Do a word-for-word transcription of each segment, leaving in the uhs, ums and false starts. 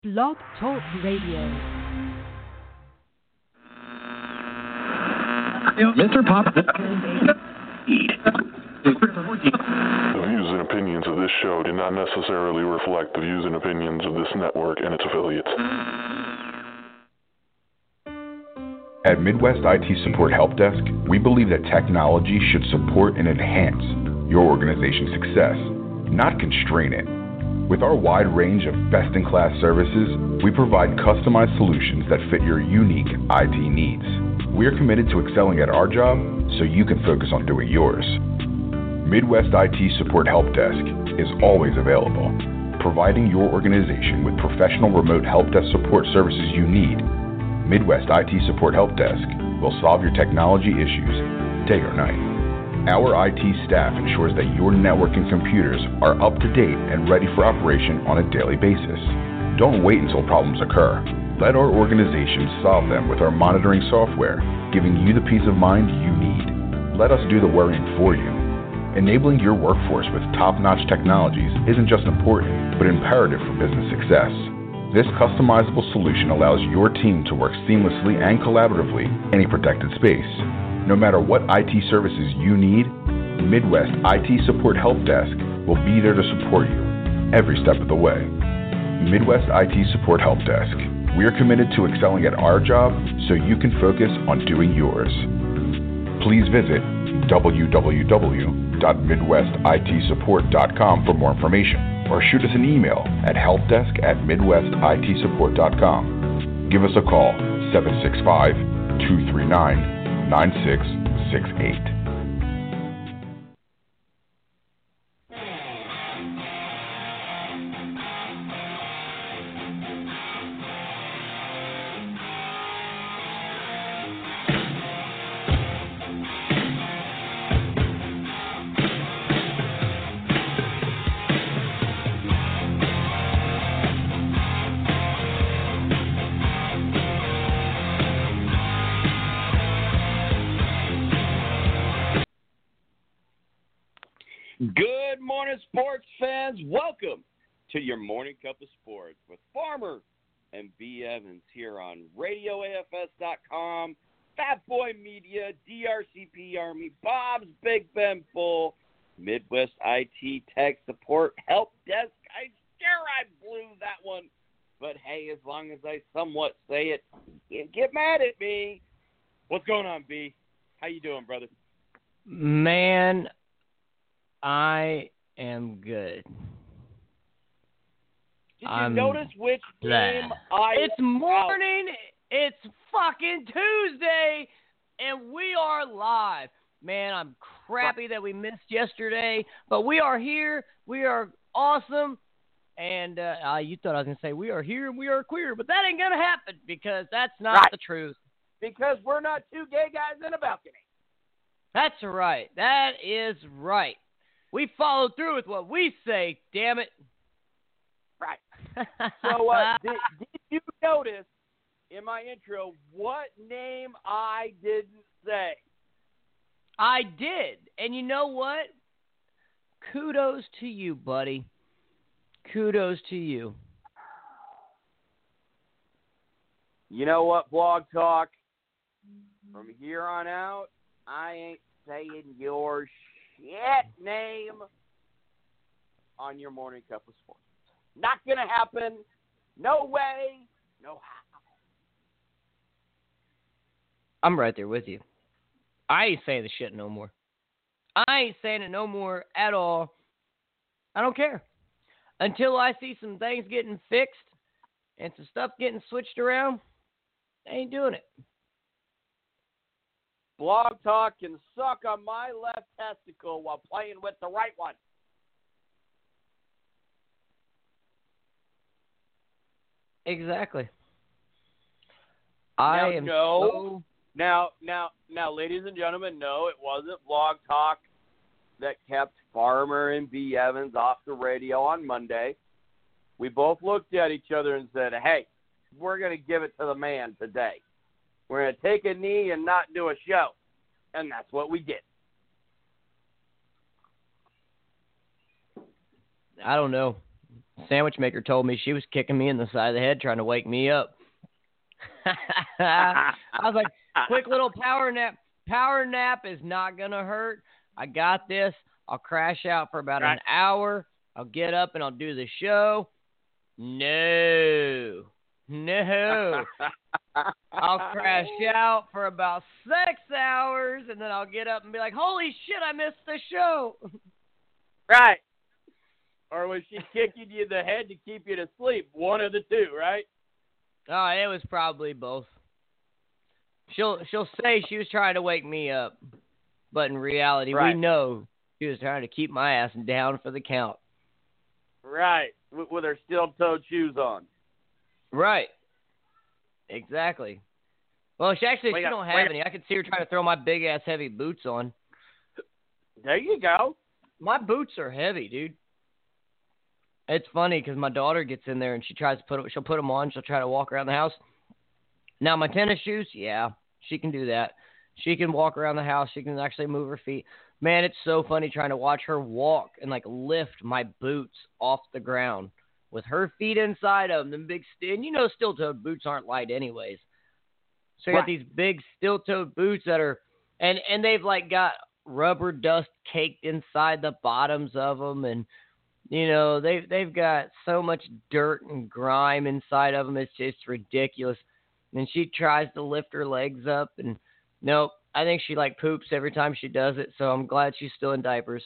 Blog Talk Radio. Mister Pop. The views and opinions of this show do not necessarily reflect the views and opinions of this network and its affiliates. At Midwest I T Support Help Desk, we believe that technology should support and enhance your organization's success, not constrain it. With our wide range of best-in-class services, we provide customized solutions that fit your unique I T needs. We are committed to excelling at our job so you can focus on doing yours. Midwest I T Support Help Desk is always available, providing your organization with professional remote help desk support services you need. Midwest I T Support Help Desk will solve your technology issues day or night. Our I T staff ensures that your network and computers are up to date and ready for operation on a daily basis. Don't wait until problems occur. Let our organization solve them with our monitoring software, giving you the peace of mind you need. Let us do the worrying for you. Enabling your workforce with top-notch technologies isn't just important, but imperative for business success. This customizable solution allows your team to work seamlessly and collaboratively in any protected space. No matter what I T services you need, Midwest I T Support Help Desk will be there to support you every step of the way. Midwest I T Support Help Desk. We are committed to excelling at our job so you can focus on doing yours. Please visit w w w dot midwest I T support dot com for more information or shoot us an email at helpdesk at midwest I T support dot com. Give us a call, seven six five, two three nine, nine six six eight. Good morning, sports fans. Welcome to your Morning Cup of Sports with Farmer and B. Evans here on radio A F S dot com, Fat Boy Media, D R C P Army, Bob's Big Ben Bull, Midwest I T Tech Support Help Desk. I sure I blew that one, but hey, as long as I somewhat say it, you can't get mad at me. What's going on, B? How you doing, brother? Man, I am good. Did you I'm notice which game glad. I It's morning. It's fucking Tuesday, and we are live. Man, I'm crappy that we missed yesterday, but we are here. We are awesome. And uh, uh, you thought I was going to say we are here and we are queer, but that ain't going to happen because that's not Right. the truth. Because we're not two gay guys in a balcony. That's right. That is right. We follow through with what we say, damn it. Right. So, uh, did, did you notice in my intro what name I didn't say? I did. And you know what? Kudos to you, buddy. Kudos to you. You know what, Blog Talk? From here on out, I ain't saying your shit name on your Morning Cup of Sports. Not going to happen. No way. No how. I'm right there with you. I ain't saying the shit no more. I ain't saying it no more at all. I don't care. Until I see some things getting fixed and some stuff getting switched around, I ain't doing it. Blog Talk can suck on my left testicle while playing with the right one. Exactly. Now, I am no. so... Now, now, now, ladies and gentlemen, no, it wasn't Blog Talk that kept Farmer and B. Evans off the radio on Monday. We both looked at each other and said, hey, we're going to give it to the man today. We're going to take a knee and not do a show. And that's what we did. I don't know. sandwich maker told me she was kicking me in the side of the head trying to wake me up. I was like, quick little power nap. Power nap is not going to hurt. I got this. I'll crash out for about right. an hour. I'll get up and I'll do the show. No. No. I'll crash out for about six hours, and then I'll get up and be like, holy shit, I missed the show. Right. Or was she kicking you in the head to keep you to sleep? One of the two, right? Oh, it was probably both. She'll she'll say she was trying to wake me up, but in reality, right. we know she was trying to keep my ass down for the count. Right, with, with her steel-toed shoes on. Right. Exactly. Well, she actually wait she up, don't have any. I could see her trying to throw my big-ass heavy boots on. There you go. My boots are heavy, dude. It's funny because my daughter gets in there and she tries to put them, she'll put them on. She'll try to walk around the house. Now, my tennis shoes, yeah, she can do that. She can walk around the house. She can actually move her feet. Man, it's so funny trying to watch her walk and, like, lift my boots off the ground with her feet inside of them. Them big, st- and you know steel-toed boots aren't light anyways. So you right. got these big steel-toed boots that are, and, and they've, like, got rubber dust caked inside the bottoms of them, and you know, they've, they've got so much dirt and grime inside of them, it's just ridiculous. And she tries to lift her legs up, and nope, I think she, like, poops every time she does it, so I'm glad she's still in diapers.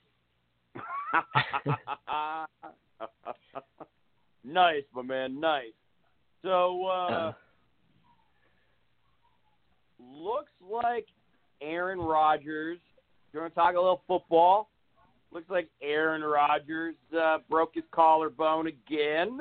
Nice, my man, nice. So, uh, uh, looks like Aaron Rodgers, you want to talk a little football? Looks like Aaron Rodgers uh, broke his collarbone again.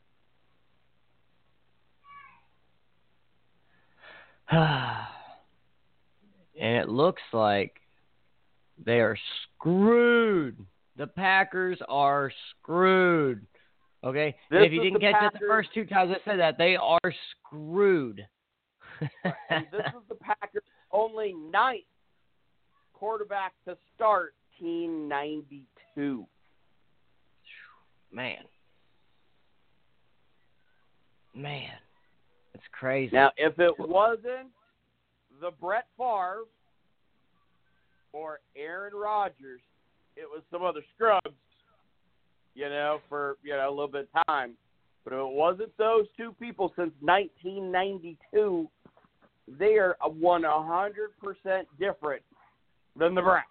And it looks like they are screwed. The Packers are screwed. Okay? This if you didn't the catch Packers, it the first two times I said that, they are screwed. And this is the Packers' only ninth quarterback to start nineteen ninety-two. Man. Man. It's crazy. Now, if it wasn't the Brett Favre or Aaron Rodgers, it was some other scrubs, you know, for, you know, a little bit of time. But if it wasn't those two people since nineteen ninety-two, they are one hundred percent different than the Browns.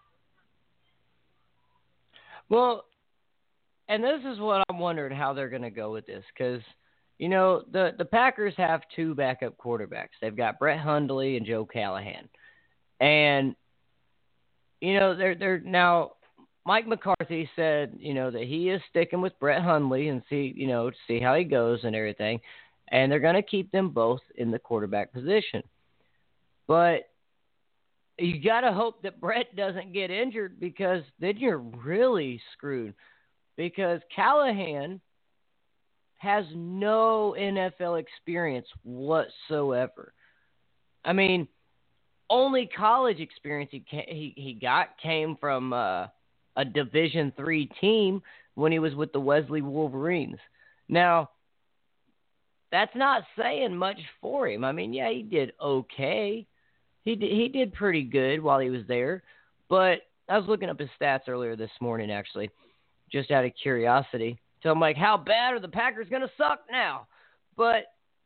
Well, and this is what I'm wondering how they're going to go with this, because, you know, the, the Packers have two backup quarterbacks. They've got Brett Hundley and Joe Callahan. And, you know, they're they're now Mike McCarthy said, you know, that he is sticking with Brett Hundley and see, you know, to see how he goes and everything. And they're going to keep them both in the quarterback position. But you got to hope that Brett doesn't get injured, because then you're really screwed. Because Callahan has no N F L experience whatsoever. I mean, only college experience he he, he got came from uh, a Division three team when he was with the Wesley Wolverines. Now, that's not saying much for him. I mean, yeah, he did okay. He did, he did pretty good while he was there. But I was looking up his stats earlier this morning, actually, just out of curiosity. So I'm like, how bad are the Packers going to suck now? But,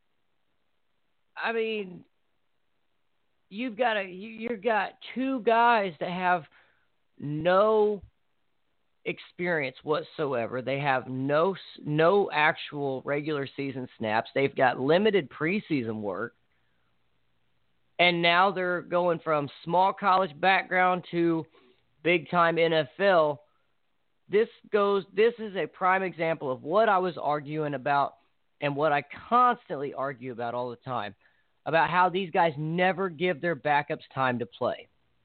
I mean, you've got a, you, you've got two guys that have no experience whatsoever. They have no no actual regular season snaps. They've got limited preseason work. And now they're going from small college background to big-time N F L. This goes. This is a prime example of what I was arguing about and what I constantly argue about all the time, about how these guys never give their backups time to play.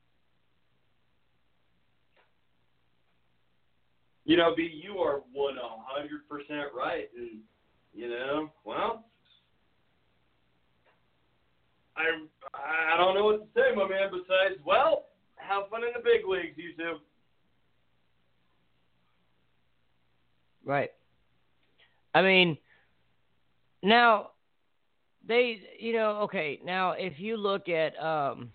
You know, B, you are one hundred percent right. And, you know, well, I I don't know what to say, my man, besides, well, have fun in the big leagues, you two. Right. I mean, now they, you know, okay. Now if you look at, um,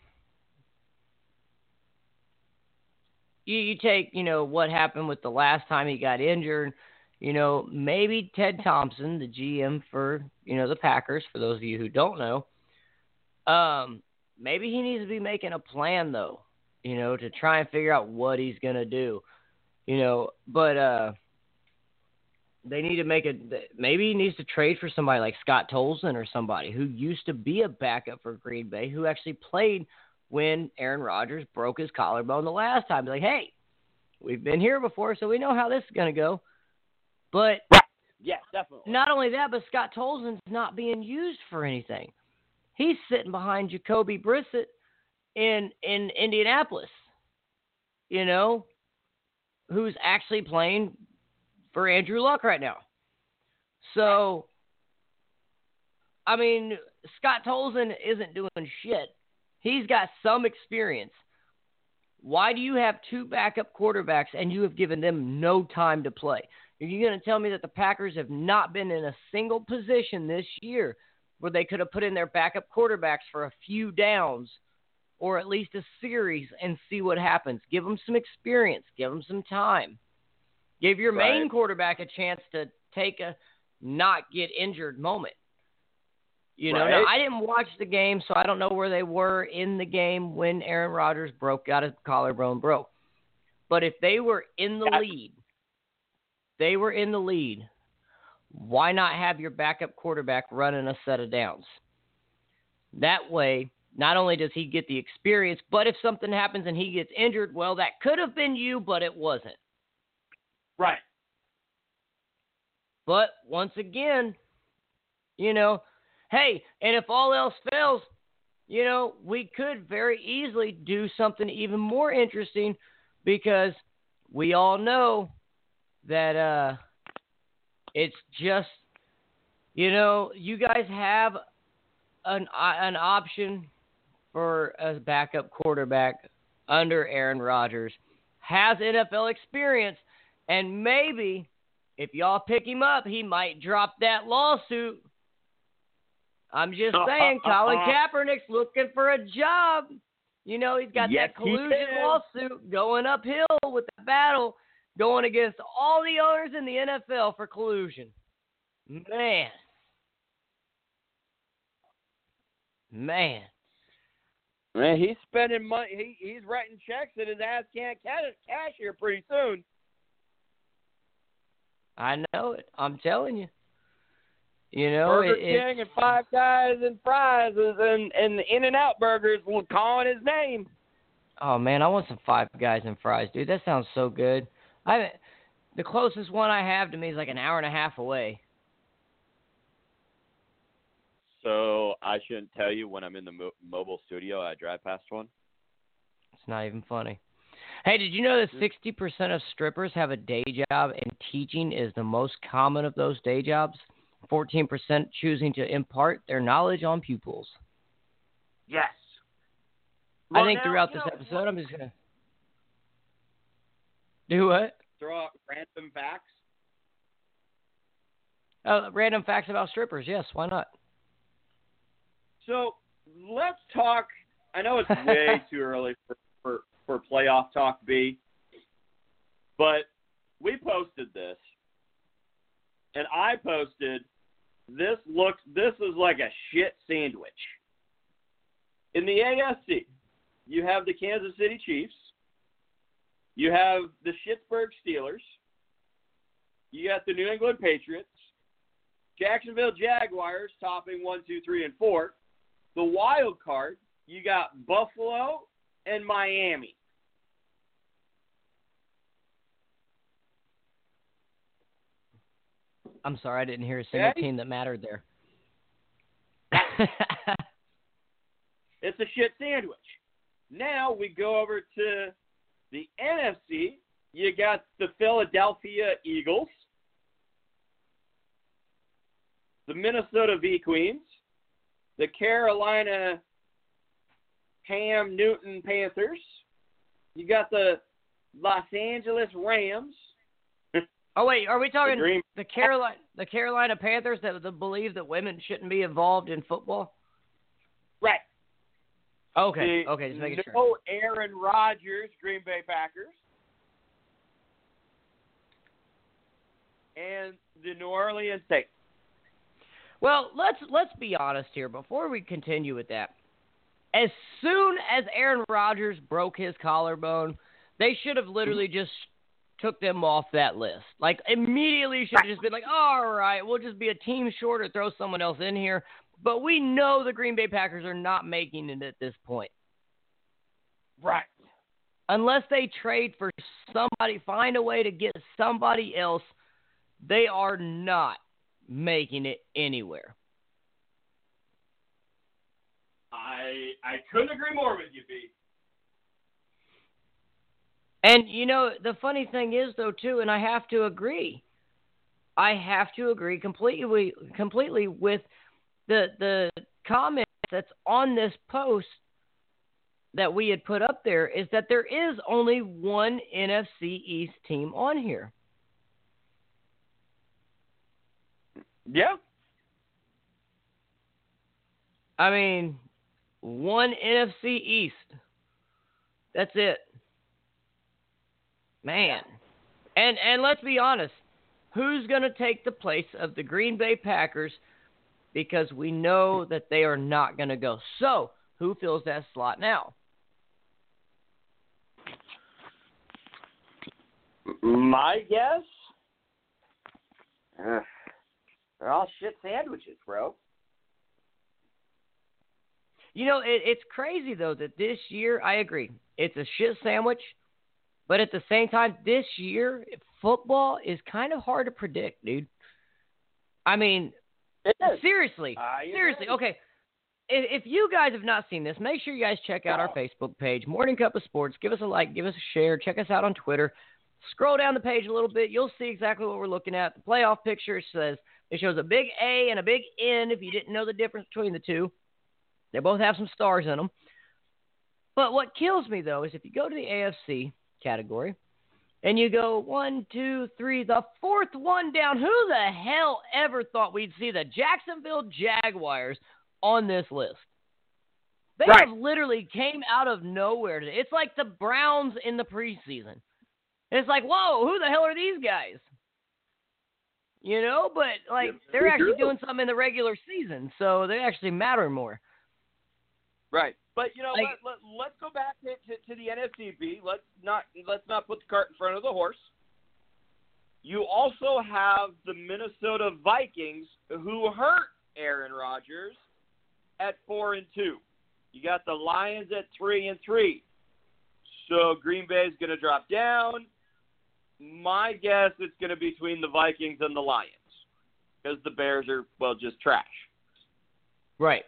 you, you take, you know, what happened with the last time he got injured. You know, maybe Ted Thompson, the G M for, you know, the Packers, for those of you who don't know, um, maybe he needs to be making a plan, though, you know, to try and figure out what he's going to do, you know, but uh, they need to make a, maybe he needs to trade for somebody like Scott Tolzien or somebody who used to be a backup for Green Bay, who actually played when Aaron Rodgers broke his collarbone the last time. Like, hey, we've been here before, so we know how this is going to go. But right. Yes, definitely. Not only that, but Scott Tolzien's not being used for anything. He's sitting behind Jacoby Brissett in in Indianapolis, you know, who's actually playing for Andrew Luck right now. So, I mean, Scott Tolzien isn't doing shit. He's got some experience. Why do you have two backup quarterbacks and you have given them no time to play? Are you going to tell me that the Packers have not been in a single position this year where they could have put in their backup quarterbacks for a few downs or at least a series and see what happens? Give them some experience. Give them some time. Give your main right. quarterback a chance to take a not get injured moment. You know, right. now I didn't watch the game, so I don't know where they were in the game when Aaron Rodgers broke out his collarbone broke. But if they were in the That's- lead, they were in the lead, why not have your backup quarterback running a set of downs? That way, not only does he get the experience, but if something happens and he gets injured, well, that could have been you, but it wasn't. Right. But once again, you know, hey, and if all else fails, you know, we could very easily do something even more interesting because we all know that uh, it's just, you know, you guys have an an option for a backup quarterback under Aaron Rodgers, has N F L experience, and maybe if y'all pick him up, he might drop that lawsuit. I'm just saying, Colin Kaepernick's looking for a job. You know, he's got yes, that collusion he lawsuit going uphill with the battle, going against all the owners in the N F L for collusion. Man. Man. Man, he's spending money. He, he's writing checks that his ass can't cash here pretty soon. I know it. I'm telling you. You know, Burger it, King and Five Guys and Fries and, and In-N-Out Burgers were calling his name. Oh, man, I want some Five Guys and Fries, dude. That sounds so good. I The closest one I have to me is like an hour and a half away. So I shouldn't tell you when I'm in the mo- mobile studio, I drive past one? It's not even funny. Hey, did you know that sixty percent of strippers have a day job and teaching is the most common of those day jobs? fourteen percent choosing to impart their knowledge on pupils. Yes. I Well, think now, throughout you this know, episode, I'm just going to do what? throw out random facts. Uh, random facts about strippers. Yes, why not? So let's talk. I know it's way too early for, for, for playoff talk B, but we posted this, and I posted this looks. This is like a shit sandwich. In the A F C, you have the Kansas City Chiefs, you have the Pittsburgh Steelers, you got the New England Patriots, Jacksonville Jaguars topping one, two, three, and four. The wild card, you got Buffalo and Miami. I'm sorry, I didn't hear a single Okay. team that mattered there. It's a shit sandwich. Now we go over to the N F C. You got the Philadelphia Eagles, the Minnesota V-Queens, the Carolina Cam Newton Panthers. You got the Los Angeles Rams, Oh wait, are we talking The Green- the Carolina the Carolina Panthers that, that believe that women shouldn't be involved in football? Right. Okay, The okay, just making no sure. Aaron Rodgers, Green Bay Packers, and the New Orleans Saints. Well, let's let's be honest here before we continue with that. As soon as Aaron Rodgers broke his collarbone, they should have literally just took them off that list. Like, immediately should have just been like, all right, we'll just be a team short or throw someone else in here. But we know the Green Bay Packers are not making it at this point. Right. Unless they trade for somebody, find a way to get somebody else, they are not making it anywhere. I I couldn't agree more with you, B. And, you know, the funny thing is, though, too, and I have to agree, I have to agree completely completely with the the comment that's on this post that we had put up there, is that there is only one N F C East team on here. Yeah. I mean, one N F C East. That's it. Man. And and let's be honest, who's going to take the place of the Green Bay Packers? Because we know that they are not going to go. So, who fills that slot now? My guess? Uh, they're all shit sandwiches, bro. You know, it, it's crazy, though, that this year, I agree, it's a shit sandwich. But at the same time, this year, football is kind of hard to predict, dude. I mean, It is. seriously, I seriously. agree. Okay, if, if you guys have not seen this, make sure you guys check out our Facebook page, Morning Cup of Sports. Give us a like, give us a share. Check us out on Twitter. Scroll down the page a little bit. You'll see exactly what we're looking at. The playoff picture says it shows a big A and a big N if you didn't know the difference between the two. They both have some stars in them. But what kills me, though, is if you go to the A F C category and you go one, two, three, the fourth one down, who the hell ever thought we'd see the Jacksonville Jaguars on this list? They Right. have literally came out of nowhere today. It's like the Browns in the preseason. It's like, whoa, who the hell are these guys? You know, but like Yeah, they're we actually do. doing something in the regular season, so they actually matter more. Right. But you know Like- what? Let, let's go back to, to, to the N F C B. Let's not let's not put the cart in front of the horse. You also have the Minnesota Vikings, who hurt Aaron Rodgers at four and two. You got the Lions at three and three. So Green Bay is going to drop down. My guess it's going to be between the Vikings and the Lions because the Bears are, well, just trash. Right.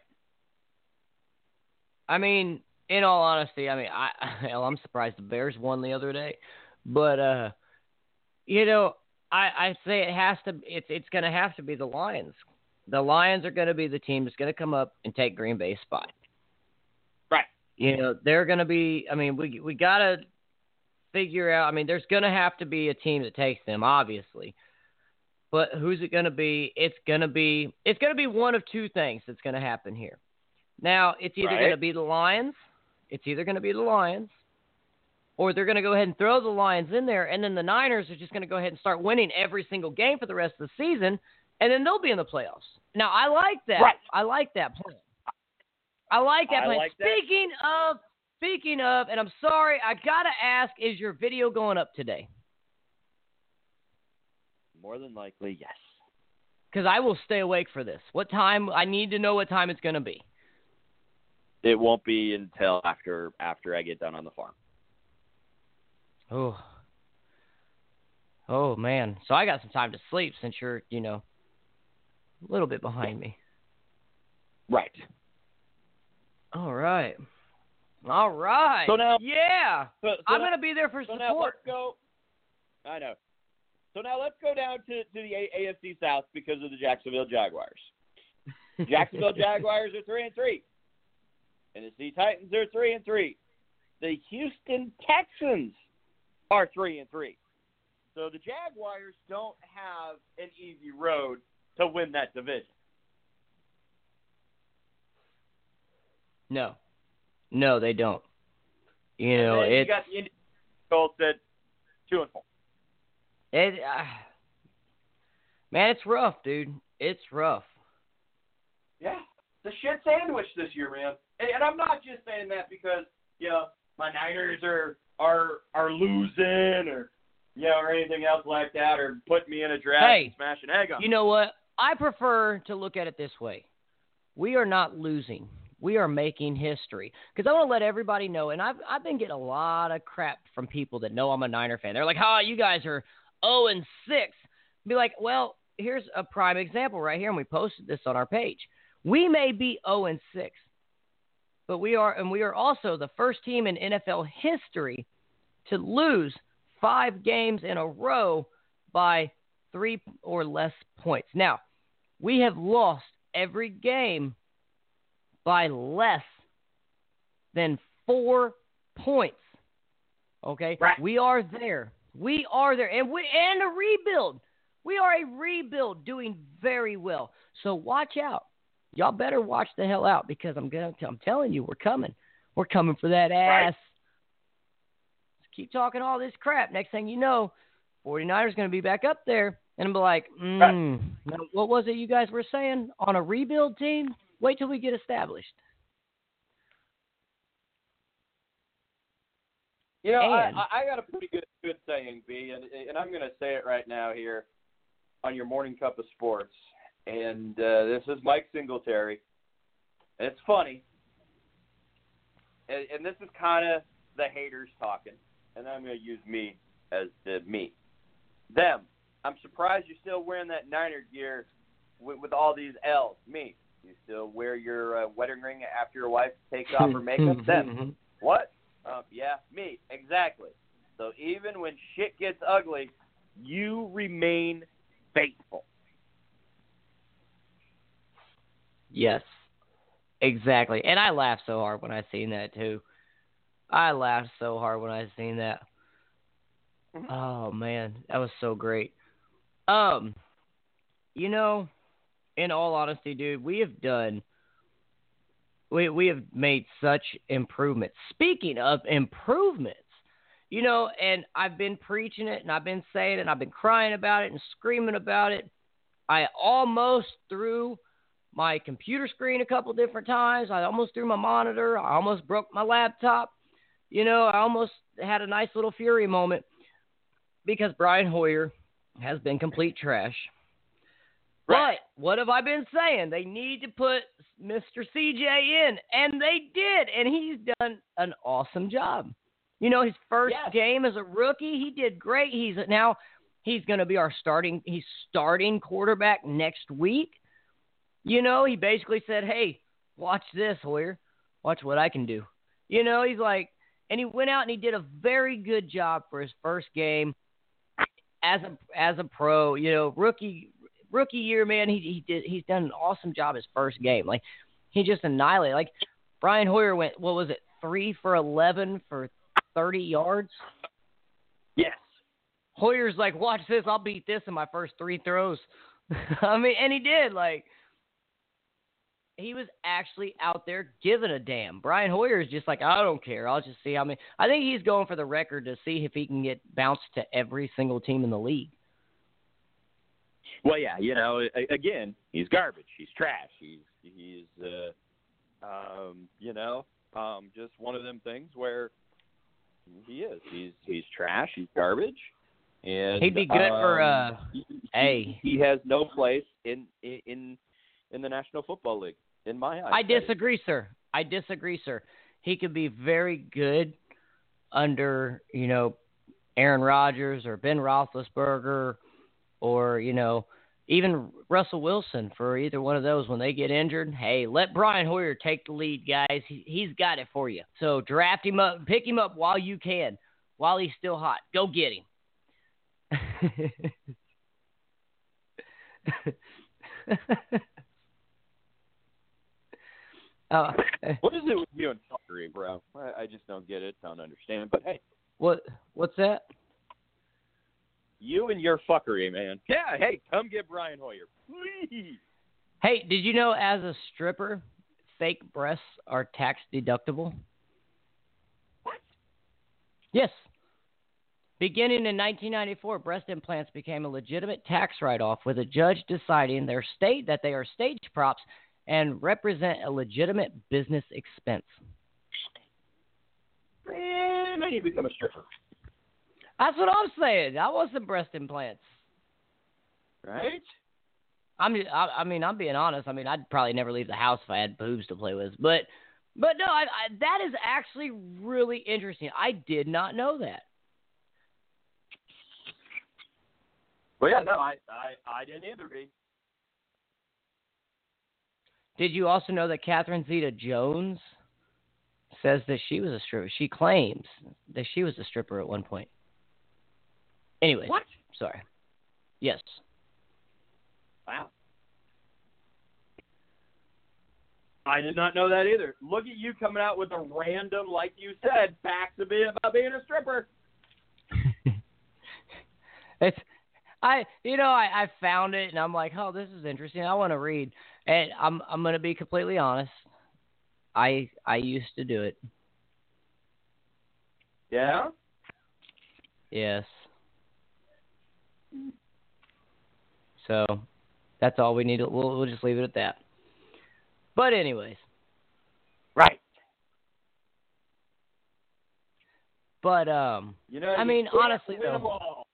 I mean, in all honesty, I mean, I hell, I'm surprised the Bears won the other day, but uh, you know, I, I say it has to. It's it's going to have to be the Lions. The Lions are going to be the team that's going to come up and take Green Bay's spot. Right. You know, they're going to be. I mean, we we got to figure out. I mean, there's going to have to be a team that takes them, obviously. But who's it going to be? It's going to be. It's going to be one of two things that's going to happen here. Now, it's either Right. going to be the Lions, it's either going to be the Lions, or they're going to go ahead and throw the Lions in there, and then the Niners are just going to go ahead and start winning every single game for the rest of the season, and then they'll be in the playoffs. Now, I like that. Right. I like that plan. I like that I plan. like that. Speaking of, speaking of, and I'm sorry, I got to ask, is your video going up today? More than likely, yes. Because I will stay awake for this. What time? I need to know what time it's going to be. It won't be until after after I get done on the farm. Oh. Oh, man. So I got some time to sleep since you're, you know, a little bit behind me. Right. All right. All right. So now- yeah. So, so I'm now- going to be there for So now support. let's go. I know. So now let's go down to, to the A- AFC South because of the Jacksonville Jaguars. Jacksonville Jaguars are three and three. Tennessee Titans are three and three. The Houston Texans are three and three. So the Jaguars don't have an easy road to win that division. No. No, they don't. You And know, then you it's... got the Indians Colts at two and four. It, uh, man, it's rough, dude. It's rough. Yeah, it's a shit sandwich this year, man. And, and I'm not just saying that because, you know, my Niners are are are losing or, you know, or anything else like that, or put me in a draft Hey, and smash an egg on. You know what? I prefer to look at it this way. We are not losing. We are making history. Because I want to let everybody know, and I've I've been getting a lot of crap from people that know I'm a Niner fan. They're like, "Oh, you guys are oh and six." Be like, well, here's a prime example right here, and we posted this on our page. We may be oh and six, but we are, and we are also the first team in N F L history to lose five games in a row by three or less points. Now, we have lost every game by less than four points. Okay? Right. We are there. We are there. And we and a rebuild. We are a rebuild doing very well. So watch out. Y'all better watch the hell out because I'm gonna I'm telling you, we're coming. We're coming for that ass. Right. Just keep talking all this crap. Next thing you know, 49ers going to be back up there. And I'm like, mm, Right. now, what was it you guys were saying? On a rebuild team? Wait till we get established. You know, And- I, I got a pretty good good saying, B, and, and I'm going to say it right now here on your Morning Cup of Sports. And uh, this is Mike Singletary. And it's funny. And, and this is kind of the haters talking. And I'm going to use me as the me. Them. I'm surprised you're still wearing that Niner gear with, with all these L's. Me. You still wear your uh, wedding ring after your wife takes off her makeup? Them. What? Um, yeah, me. Exactly. So even when shit gets ugly, you remain faithful. Yes, exactly. And I laughed so hard when I seen that, too. I laughed so hard when I seen that. Oh, man, that was so great. Um, you know, in all honesty, dude, we have done, we we have made such improvements. Speaking of improvements, you know, and I've been preaching it, and I've been saying it, and I've been crying about it and screaming about it. I almost threw my computer screen a couple different times. I almost threw my monitor. I almost broke my laptop. You know, I almost had a nice little fury moment because Brian Hoyer has been complete trash. Right. But what have I been saying? They need to put Mister C J in, and they did, and he's done an awesome job. You know, his first Yes. game as a rookie, he did great. He's now he's going to be our starting. He's starting quarterback next week. You know, he basically said, "Hey, watch this, Hoyer. Watch what I can do." You know, he's like, and he went out and he did a very good job for his first game as a as a pro. You know, rookie rookie year, man. He he did he's done an awesome job his first game. Like he just annihilated. Like Brian Hoyer went, what was it, three for eleven for thirty yards? Yes. Hoyer's like, watch this. I'll beat this in my first three throws. I mean, and he did. Like, he was actually out there giving a damn. Brian Hoyer is just like, I don't care. I'll just see how many. I think he's going for the record to see if he can get bounced to every single team in the league. Well, yeah, you know, again, he's garbage. He's trash. He's, he's uh, um, you know, um, just one of them things where he is. He's he's trash. He's garbage. And He'd be good um, for, uh, he, hey. he has no place in in in the National Football League, in my eyes. I disagree, sir. I disagree, sir. He could be very good under, you know, Aaron Rodgers or Ben Roethlisberger or, you know, even Russell Wilson for either one of those when they get injured. Hey, let Brian Hoyer take the lead, guys. He, he's got it for you. So draft him up, pick him up while you can, while he's still hot. Go get him. uh, What is it with you and fuckery, bro? I, I just don't get it. Don't understand. But hey, what? What's that? You and your fuckery, man. Yeah, hey, come get Brian Hoyer, please. Hey, did you know as a stripper, fake breasts are tax deductible? What? Yes. Beginning in nineteen ninety-four, breast implants became a legitimate tax write-off, with a judge deciding their state that they are stage props and represent a legitimate business expense. Man, I need to become a stripper. That's what I'm saying. I want some breast implants. Right? I'm. I, I mean, I'm being honest. I mean, I'd probably never leave the house if I had boobs to play with. But, but no, I, I, that is actually really interesting. I did not know that. Well, yeah, no, I, I, I didn't either, B. Did you also know that Catherine Zeta-Jones says that she was a stripper? She claims that she was a stripper at one point. Anyway. What? Sorry. Yes. Wow. I did not know that either. Look at you coming out with a random, like you said, facts a bit about being a stripper. It's, I, you know, I, I found it and I'm like, oh, this is interesting. I want to read. And I'm, I'm going to be completely honest. I, I used to do it. Yeah? Yes. So that's all we need. To, we'll, we'll just leave it at that. But anyways. Right. But, um, you know, I you mean, can't honestly, win 'em though. all.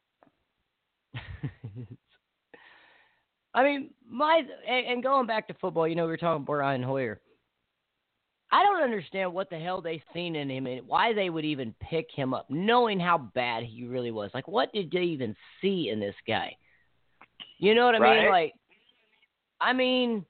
I mean, my, and, and going back to football, you know, we were talking about Brian Hoyer. I don't understand what the hell they seen in him and why they would even pick him up, knowing how bad he really was. Like, what did they even see in this guy? You know what I Right. mean? Like, I mean,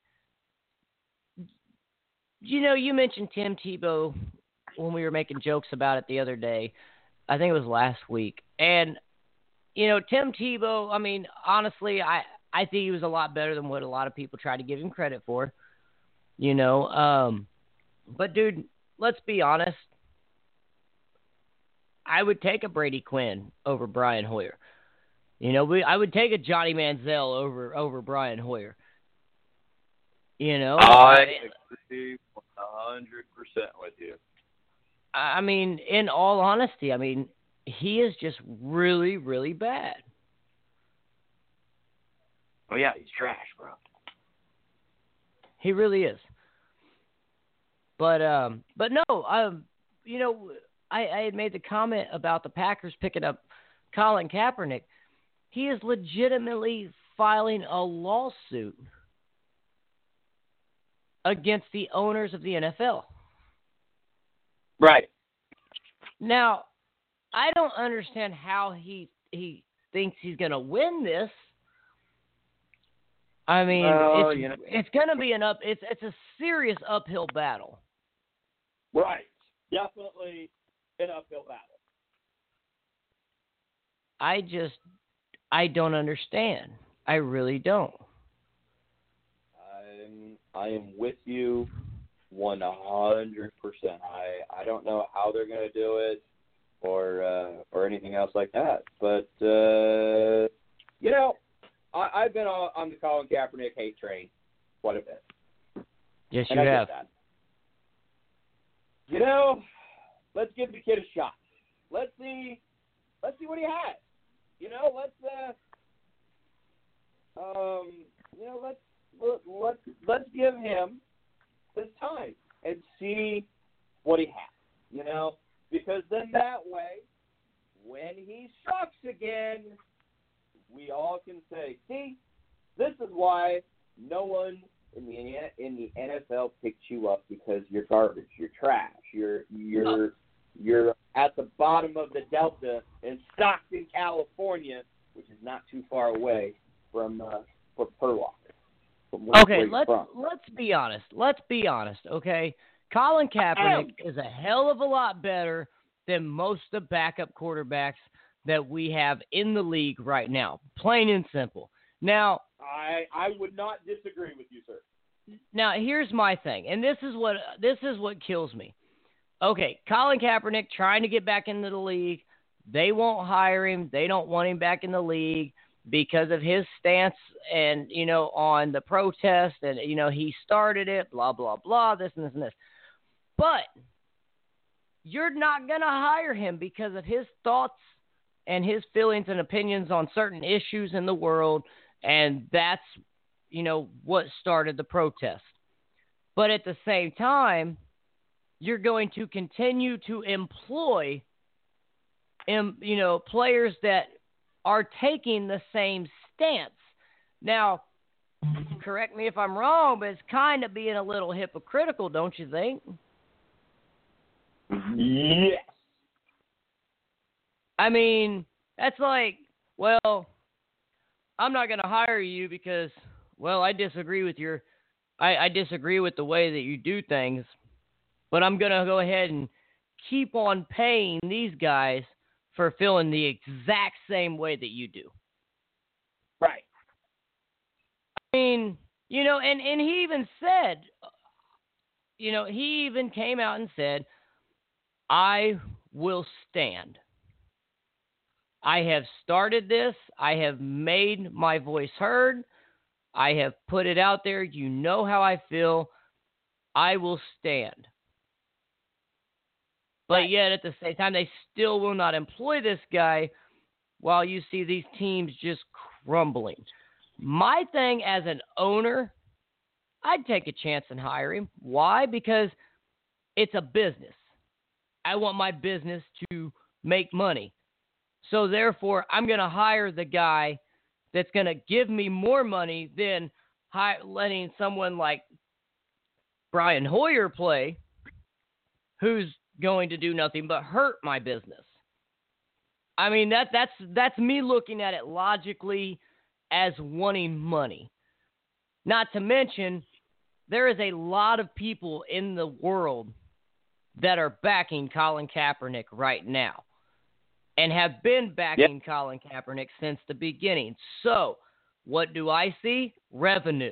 you know, you mentioned Tim Tebow when we were making jokes about it the other day. I think it was last week. And, you know, Tim Tebow, I mean, honestly, I, I think he was a lot better than what a lot of people try to give him credit for. You know, um, but, dude, let's be honest. I would take a Brady Quinn over Brian Hoyer. You know, we I would take a Johnny Manziel over over Brian Hoyer. You know, I agree one hundred percent with you. I mean, in all honesty, I mean, he is just really, really bad. Oh, yeah, he's trash, bro. He really is. But um, but no, um, you know, I, I had made the comment about the Packers picking up Colin Kaepernick. He is legitimately filing a lawsuit against the owners of the N F L. Right. Now, I don't understand how he he thinks he's going to win this. I mean, well, it's you know. it's going to be an up it's it's a serious uphill battle. Right. Definitely an uphill battle. I just I don't understand. I really don't. I'm I am with you one hundred percent. I I don't know how they're going to do it or uh, or anything else like that. But uh, you know, I, I've been on, on the Colin Kaepernick hate train quite a bit. Yes, and you I get have. that. You know, let's give the kid a shot. Let's see let's see what he has. You know, let's uh, um, you know, let's let's let's give him this time and see what he has. You know, because then that way, when he sucks again, we all can say, "See, this is why no one in the in the N F L picked you up, because you're garbage, you're trash, you're you're you're at the bottom of the Delta in Stockton, California, which is not too far away from uh, from Purlock." Okay, let's from. let's be honest. Let's be honest. Okay, Colin Kaepernick is a hell of a lot better than most of the backup quarterbacks that we have in the league right now. Plain and simple. Now, I I would not disagree with you, sir. Now, here's my thing, and this is what this is what kills me. Okay, Colin Kaepernick trying to get back into the league, they won't hire him. They don't want him back in the league because of his stance and, you know, on the protest and, you know, he started it, blah, blah, blah, this and this and this. But you're not going to hire him because of his thoughts and his feelings and opinions on certain issues in the world, and that's, you know, what started the protest. But at the same time, you're going to continue to employ, um, you know, players that are taking the same stance. Now, correct me if I'm wrong, but it's kind of being a little hypocritical, don't you think? Yes. I mean, that's like, well, I'm not going to hire you because, well, I disagree with your, I, I disagree with the way that you do things, but I'm going to go ahead and keep on paying these guys for feeling the exact same way that you do. Right. I mean, you know, and, and he even said, you know, he even came out and said, I will stand. I have started this. I have made my voice heard. I have put it out there. You know how I feel. I will stand. But yet, at the same time, they still will not employ this guy while you see these teams just crumbling. My thing as an owner, I'd take a chance and hire him. Why? Because it's a business. I want my business to make money. So, therefore, I'm going to hire the guy that's going to give me more money than hi- letting someone like Brian Hoyer play, who's going to do nothing but hurt my business. I mean, that that's that's me looking at it logically as wanting money. Not to mention, there is a lot of people in the world that are backing Colin Kaepernick right now and have been backing yep. Colin Kaepernick since the beginning. So, what do I see? Revenue.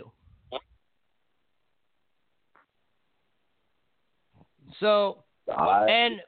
So, I, and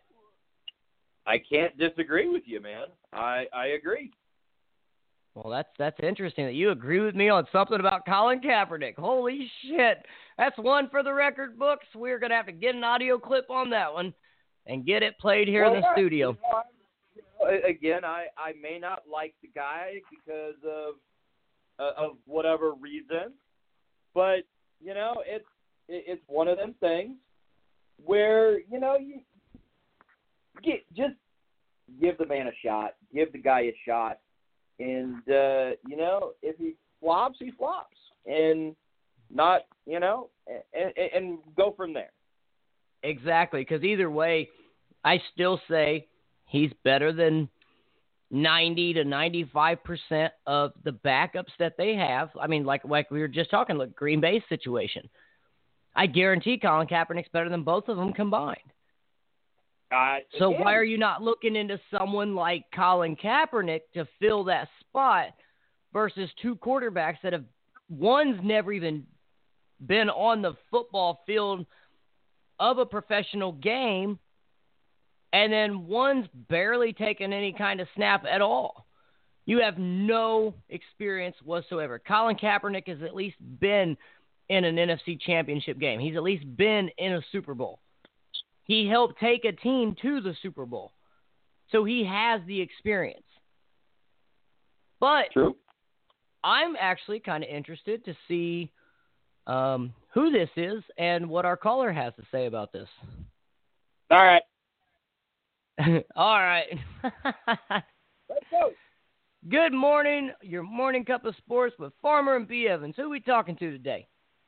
I can't disagree with you, man. I, I agree. Well, that's that's interesting that you agree with me on something about Colin Kaepernick. Holy shit. That's one for the record books. We're going to have to get an audio clip on that one and get it played here well, in the right. studio. You know, again, I, I may not like the guy because of uh, of whatever reason, but, you know, it's it's one of them things where, you know, you get, just give the man a shot. Give the guy a shot. And, uh, you know, if he flops, he flops. And not, you know, and, and go from there. Exactly, because either way, I still say he's better than ninety to ninety-five percent of the backups that they have. I mean, like like we were just talking, like Green Bay's situation. I guarantee Colin Kaepernick's better than both of them combined. Uh, so again, why are you not looking into someone like Colin Kaepernick to fill that spot versus two quarterbacks that have, one's never even been on the football field of a professional game, and then one's barely taken any kind of snap at all. You have no experience whatsoever. Colin Kaepernick has at least been in an N F C championship game. He's at least been in a Super Bowl. He helped take a team to the Super Bowl. So he has the experience. But True. I'm actually kind of interested to see um, who this is and what our caller has to say about this. All right. All right. Let's go. Good morning. Your morning cup of sports with Farmer and B. Evans. Who are we talking to today?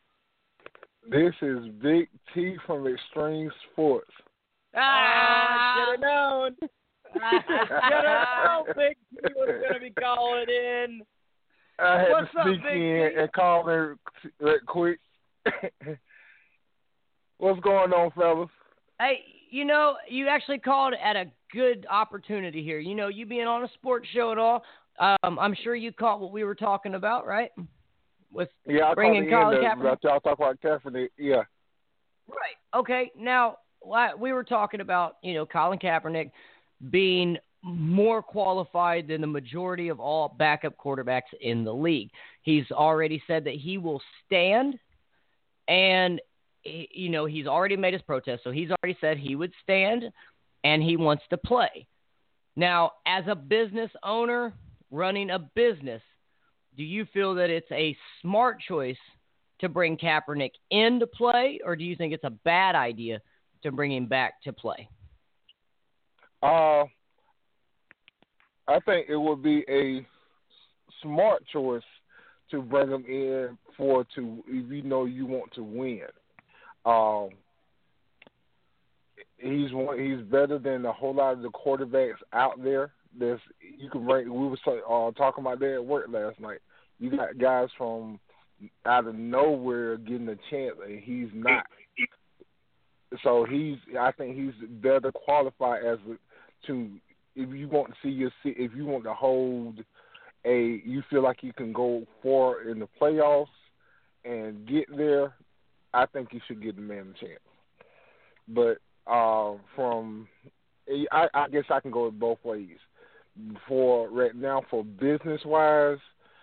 This is Big T from Extreme Sports. Ah, should have known. Should have known Big T was going to be calling in. I had What's to up, sneak Big in T? and call in real quick. What's going on, fellas? Hey, you know, you actually called at a good opportunity here. You know, you being on a sports show at all, um, I'm sure you caught what we were talking about, right? With yeah, I bringing Colin Kaepernick. About y'all talk about Kaepernick, yeah. Right. Okay. Now we were talking about, you know, Colin Kaepernick being more qualified than the majority of all backup quarterbacks in the league. He's already said that he will stand, and, you know, he's already made his protest, so he's already said he would stand, and he wants to play. Now, as a business owner running a business, do you feel that it's a smart choice to bring Kaepernick into play, or do you think it's a bad idea to bring him back to play? Uh, I think it would be a smart choice to bring him in for to if you know you want to win. Um, he's one, he's better than a whole lot of the quarterbacks out there. There's you can bring. We were uh, talking about that at work last night. You got guys from out of nowhere getting a chance, and he's not. So he's. I think he's better qualified as a, to. If you want to see your, if you want to hold a, you feel like you can go far in the playoffs and get there. I think you should give the man a chance. But uh, from, I, I guess I can go both ways. For right now, for business wise.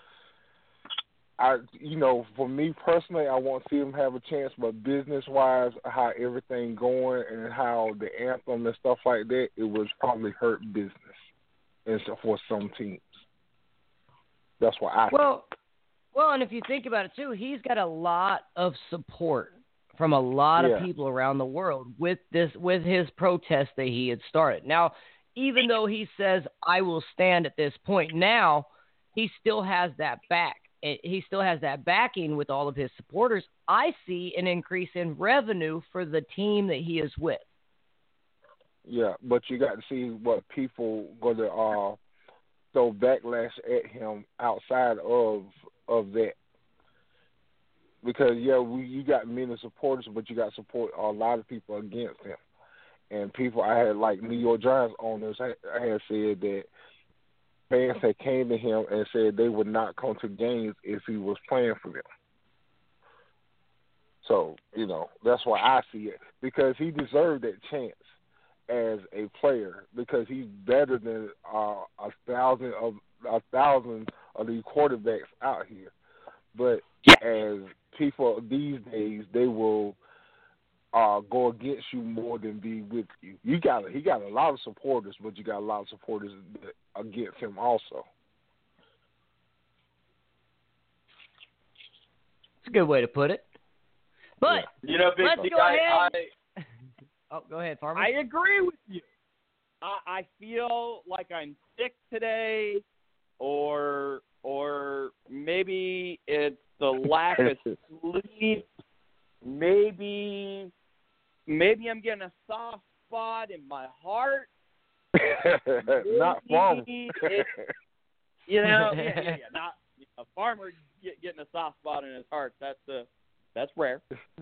I, you know, for me personally, I want to see them have a chance. But business-wise, how everything going and how the anthem and stuff like that, it was probably hurt business, and so for some teams. That's why I. Well, think. well, and if you think about it too, he's got a lot of support from a lot yeah. of people around the world with this, with his protest that he had started. Now, even though he says I will stand at this point now, he still has that back. He still has that backing with all of his supporters. I see an increase in revenue for the team that he is with. Yeah, but you got to see what people going to uh, throw backlash at him outside of of that. Because, yeah, we, you got many supporters, but you got support a lot of people against him. And people, I had like New York Giants owners, I, I had said that fans had came to him and said they would not come to games if he was playing for them. So, you know, that's why I see it. Because he deserved that chance as a player because he's better than uh, a thousand of a thousand of these quarterbacks out here. But as people these days, they will uh, go against you more than be with you. You got he got a lot of supporters, but you got a lot of supporters against him also. It's a good way to put it. But yeah. you know, Big let's Big go I, ahead. I, oh, go ahead, Farmer. I agree with you. I, I feel like I'm sick today, or or maybe it's the lack of sleep. Maybe maybe I'm getting a soft spot in my heart. Not Farmer. It, you know, yeah, yeah, yeah. Not a Farmer get, getting a soft spot in his heart. That's uh, that's rare.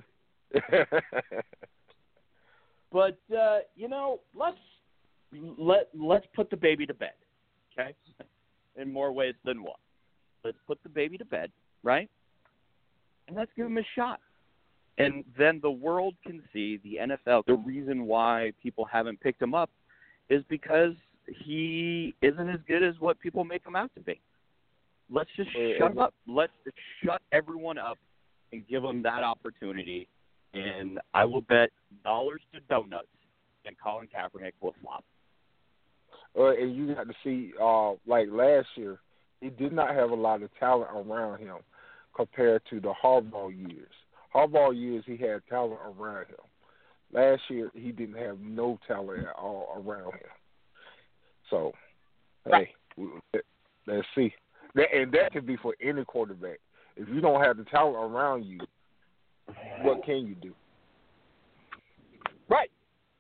But uh, you know, let's let let's put the baby to bed, okay? In more ways than one. Let's put the baby to bed, right? And let's give him a shot. And then the world can see the N F L. The reason why people haven't picked him up is because he isn't as good as what people make him out to be. Let's just shut him up. Let's just shut everyone up and give him that opportunity. And I will bet dollars to donuts that Colin Kaepernick will flop. Uh, and you got to see, uh, like last year, he did not have a lot of talent around him compared to the Harbaugh years. Harbaugh years, he had talent around him. Last year, he didn't have no talent at all around him. So, right. hey, let's see. That, and that could be for any quarterback. If you don't have the talent around you, what can you do? Right.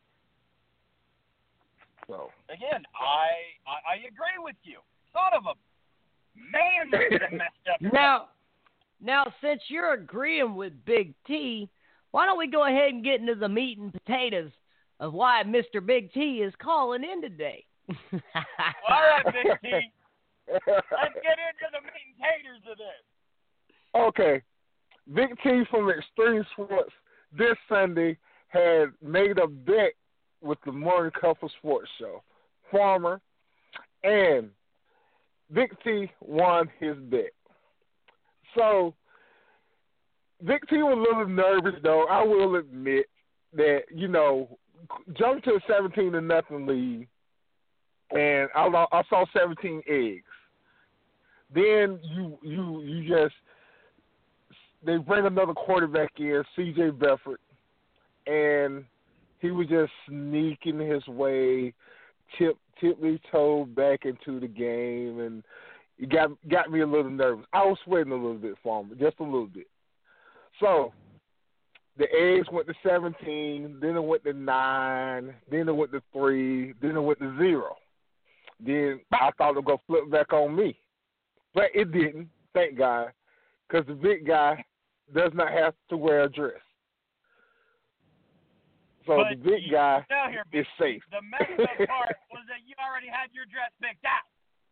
So again, I, I I agree with you. Son of a man that messed up. Now, now since you're agreeing with Big T, why don't we go ahead and get into the meat and potatoes of why Mister Big T is calling in today? All right, Big T. Let's get into the meat and taters of this. Okay. Big T from Extreme Sports this Sunday had made a bet with the Morning Couple Sports Show. Farmer, And Vic T won his bet. So Vic T was a little nervous, though. I will admit that, you know, jumped to a seventeen to nothing lead, and I, I saw seventeen eggs. Then you you you just they bring another quarterback in, C J Beathard, and he was just sneaking his way, tip tippy toe back into the game, and it got got me a little nervous. I was sweating a little bit for him, just a little bit. So the eggs went to seventeen, then it went to nine, then it went to three, then it went to zero. Then I thought it was going to flip back on me. But it didn't, thank God, because the big guy does not have to wear a dress. So but the big you, guy here, is safe. The messed up part was that you already had your dress picked out.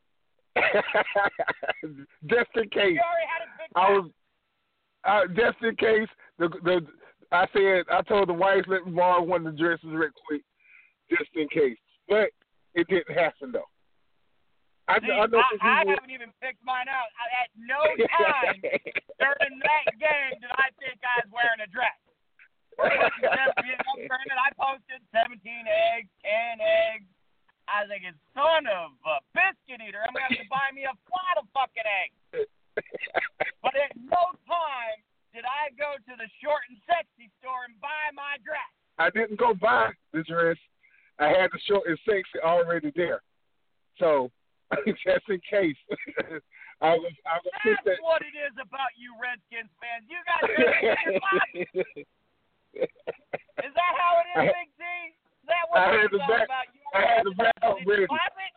Just in case. You already had it picked I out. was, uh, just in case, the the I said, I told the wife, let me borrow one of the dresses real quick, just in case. But it didn't happen, though. I, See, I, know I, I haven't even picked mine out. I, at no time during that game did I think I was wearing a dress. I posted seventeen eggs, ten eggs. I was thinking, son of a biscuit eater, I'm going to have to buy me a pot of fucking eggs. But at no time did I go to the short and sexy store and buy my dress. I didn't go buy the dress. I had the short and sexy already there. So, just in case. I was, I was That's that. what it is about you Redskins fans. You got dresses in your closet. Is that how it is, Big D? Is that what I had it's the all back, about? You I had the back up ready. Closet?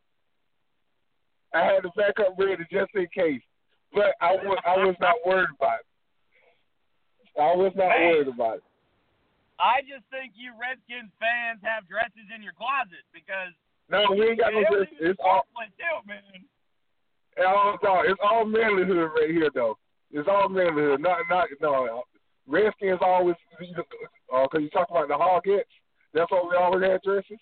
I had the back up ready just in case. But I was, I was not worried about it. I was not Man. worried about it. I just think you Redskins fans have dresses in your closet because No, we ain't got no dress. It's all, too, man. it's all, no, it's all manlyhood right here, though. It's all manlyhood. Not, not, no. Redskins always, because uh, you talk about the Hoggets, that's why we always had dresses.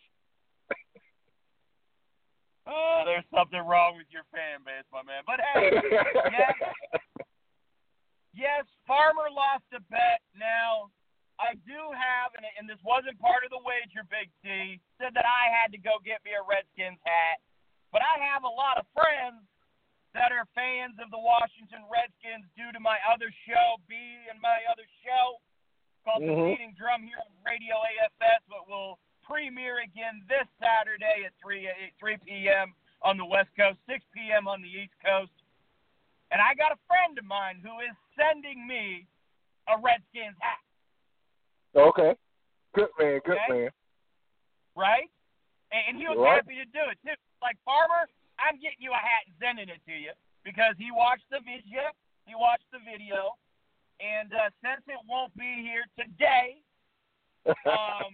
Oh, there's something wrong with your fan base, my man. But hey, yes, yes, Farmer lost a bet. Now, I do have, and, and this wasn't part of the wager, Big T, said that I had to go get me a Redskins hat. But I have a lot of friends that are fans of the Washington Redskins due to my other show, B and my other show called mm-hmm. The Beating Drum here on Radio A F S, but will premiere again this Saturday at three p.m. on the West Coast, six p.m. on the East Coast. And I got a friend of mine who is sending me a Redskins hat. Okay. Good man, good okay? man. Right? And, and he was right. happy to do it, too. Like, Farmer, I'm getting you a hat and sending it to you because he watched the video, he watched the video, and uh, since it won't be here today, um,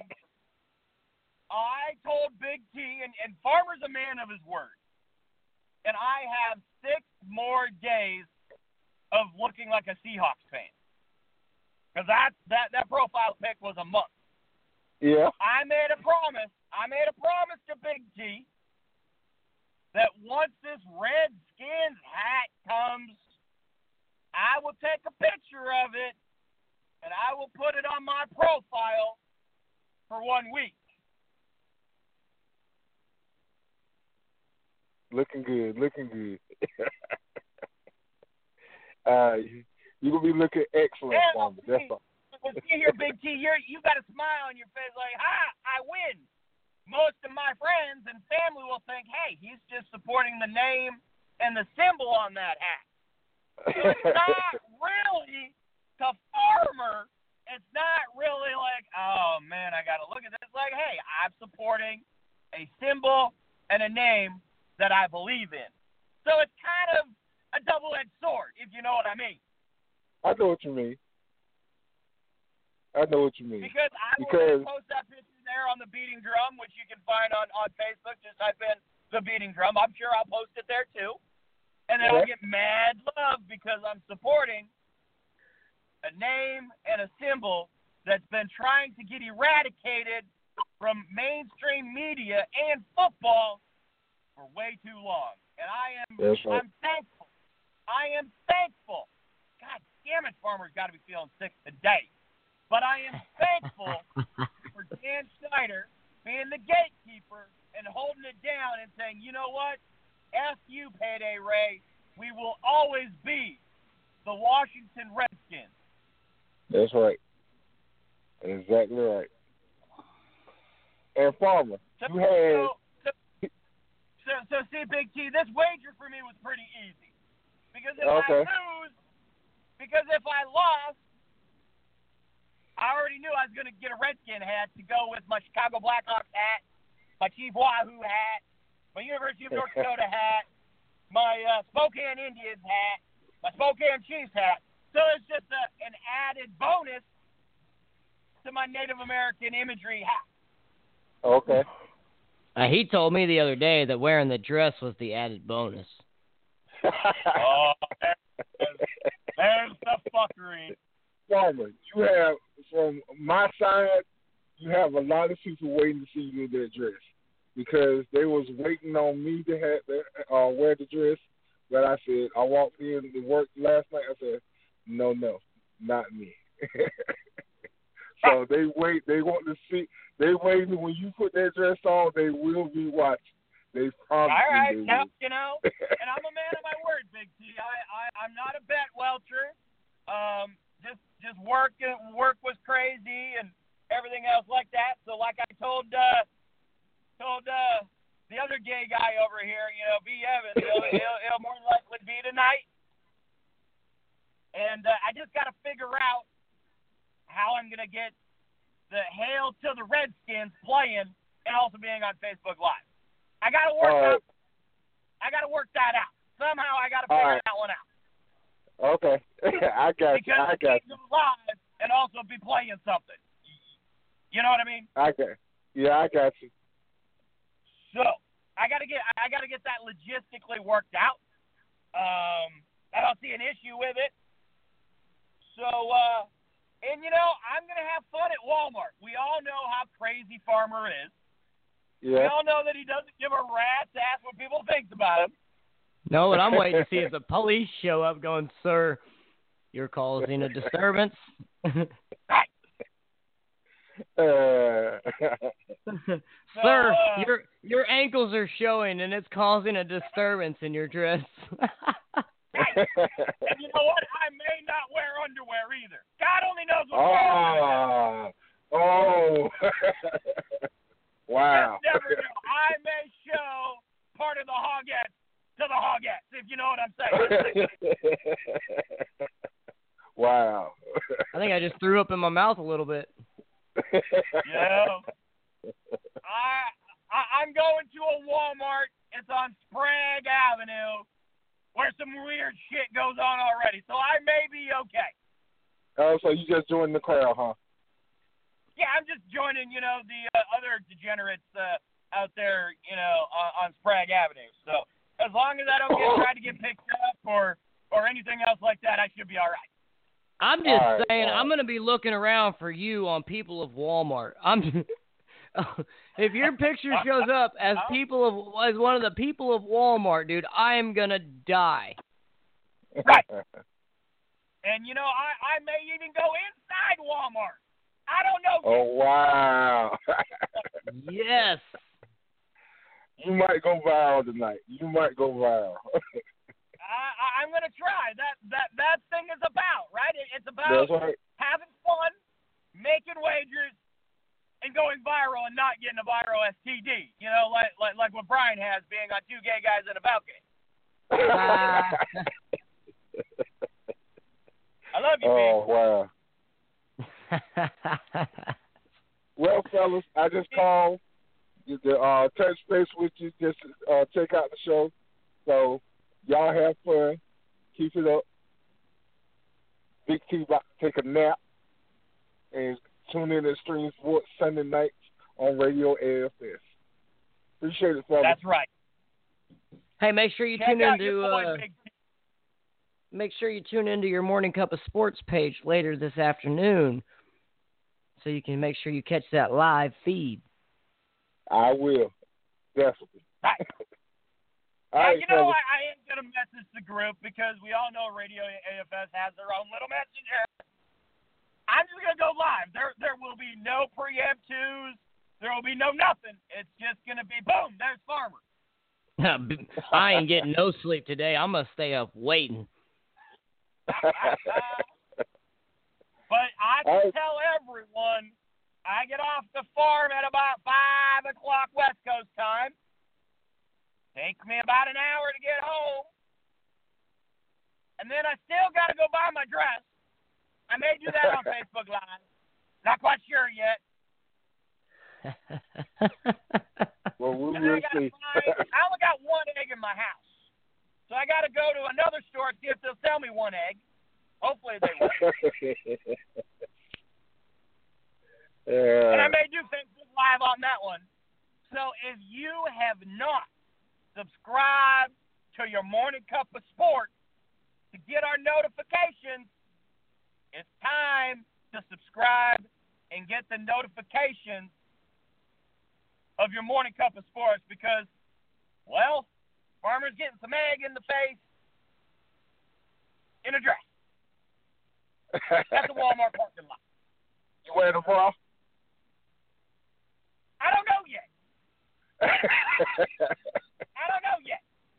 I told Big T, and, and Farmer's a man of his word, and I have six more days of looking like a Seahawks fan. Because that, that, that profile pic was a month. Yeah. I made a promise. I made a promise to Big T that once this Redskins hat comes, I will take a picture of it, and I will put it on my profile for one week. Looking good, looking good. uh, you're going to be looking excellent, Farmer. That's all. Well, see here, Big T, you're, you got a smile on your face like, ha, I win. Most of my friends and family will think, hey, he's just supporting the name and the symbol on that hat. So it's not really to Farmer. It's not really like, oh, man, I got to look at this. It's like, hey, I'm supporting a symbol and a name that I believe in. So it's kind of a double-edged sword, if you know what I mean. I know what you mean. I know what you mean. Because I because... will post that picture there on the Beating Drum, which you can find on, on Facebook. Just type in the Beating Drum. I'm sure I'll post it there too. And then okay. I'll get mad love because I'm supporting a name and a symbol that's been trying to get eradicated from mainstream media and football for way too long. And I am That's right. I'm thankful. I am thankful. God damn it, Farmer's got to be feeling sick today. But I am thankful for Dan Snyder being the gatekeeper and holding it down and saying, you know what? F you, Payday Ray. We will always be the Washington Redskins. That's right. Exactly right. And Farmer, So, you had... so, so, so, so, see, Big T, this wager for me was pretty easy. Because if Okay. I lose, because if I lost, I already knew I was going to get a Redskin hat to go with my Chicago Blackhawks hat, my Chief Wahoo hat, my University of North Dakota hat, my uh, Spokane Indians hat, my Spokane Chiefs hat. So it's just a, an added bonus to my Native American imagery hat. Okay. Uh, he told me the other day that wearing the dress was the added bonus. Oh, there's, there's the fuckery. Farmer, you have, from my side, you have a lot of people waiting to see you in that dress because they was waiting on me to have the, uh, wear the dress. But I said, I walked in to work last night. I said, no, no, not me. So they wait. They want to see. They waiting when you put that dress on. They will be watching. They promise. All right, they now, will. you know, and I'm a man of my word, Big T. I, I, I'm not a bet welcher. Um, just, just work, work was crazy and everything else like that. So, like I told, uh, told uh, the other gay guy over here, you know, B. Evans, he'll, he'll, he'll more than likely be tonight. And uh, I just got to figure out how I'm gonna get the Hail to the Redskins playing and also being on Facebook Live. I got to work All right. out. I got to work that out. Somehow I got to figure All right. that one out. Okay, I got you. Because I got you you. can go live and also be playing something. You know what I mean? I got. Yeah, I got you. So I got to get. I got to get that logistically worked out. Um, I don't see an issue with it. So, uh, and you know, I'm gonna have fun at Walmart. We all know how crazy Farmer is. We Yeah. all know that he doesn't give a rat's ass what people think about him. No, but I'm waiting to see if the police show up going, sir, you're causing a disturbance. Uh, Sir, uh, your your ankles are showing and it's causing a disturbance in your dress. And you know what? I may not wear underwear either. God only knows what's wrong. oh. Oh. Wow. Just never know. I may show part of the hoggette to the hoggettes, if you know what I'm saying. Wow. I think I just threw up in my mouth a little bit. Yeah. I, I I'm going to a Walmart. It's on Sprague Avenue, where some weird shit goes on already. So I may be okay. Oh, so you just joined the crowd, huh? Yeah, I'm just joining, you know, the uh, other degenerates uh, out there, you know, on, on Sprague Avenue. So as long as I don't get tried to get picked up or or anything else like that, I should be all right. I'm just All right, saying, all right. I'm going to be looking around for you on People of Walmart. I'm if your picture shows up as people of as one of the people of Walmart, dude, I am going to die. Right. And you know, I I may even go inside Walmart. I don't know. Oh, wow. Yes. You might go viral tonight. You might go viral. I, I'm going to try. That that that thing is about, right? It, it's about That's right. having fun, making wagers, and going viral and not getting a viral S T D. You know, like like like what Brian has, being on Two Gay Guys in a Balcony. Uh, I love you, Oh, baby. wow. Well, fellas, I just called to uh, touch base with you, just uh, check out the show. So, y'all have fun. Keep it up. Big T about to take a nap. And tune in to Stream Sports Sunday nights on Radio A F S. Appreciate it, fellas. That's right. hey, make sure you Check tune out into your boy, uh, Big T. make sure you tune into your Morning Cup of Sports page later this afternoon, so you can make sure you catch that live feed. I will. Definitely. Right. Now, right, you know, fellas. I, I am going to message the group because we all know Radio A F S has their own little messenger. I'm just going to go live. There there will be no preempt twos. There will be no nothing. It's just going to be, boom, there's Farmer. I ain't getting no sleep today. I'm going to stay up waiting. But I can tell everyone I get off the farm at about five o'clock West Coast time. Takes me about an hour to get home. And then I still got to go buy my dress. I may do that on Facebook Live. Not quite sure yet. Well, we And then will I, gotta see. find, I only got one egg in my house. So I got to go to another store to see if they'll sell me one egg. Hopefully they will. And I Yeah. may do Facebook Live on that one. So if you have not subscribed to your Morning Cup of Sport to get our notifications, it's time to subscribe and get the notifications of your Morning Cup of Sports because, well, Farmer's getting some egg in the face in a dress. That's a Walmart parking lot. You wearing a bra? I don't know yet. I don't know yet.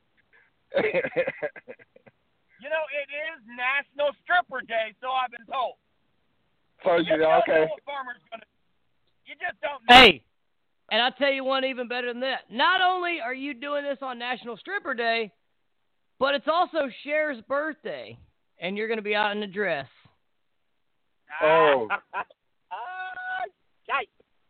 You know, it is National Stripper Day, so I've been told. So You you just don't okay? know what Farmer's gonna. You just don't know. Hey, and I'll tell you one even better than that. Not only are you doing this on National Stripper Day, but it's also Cher's birthday, and you're going to be out in a dress. Oh. Ah, shite.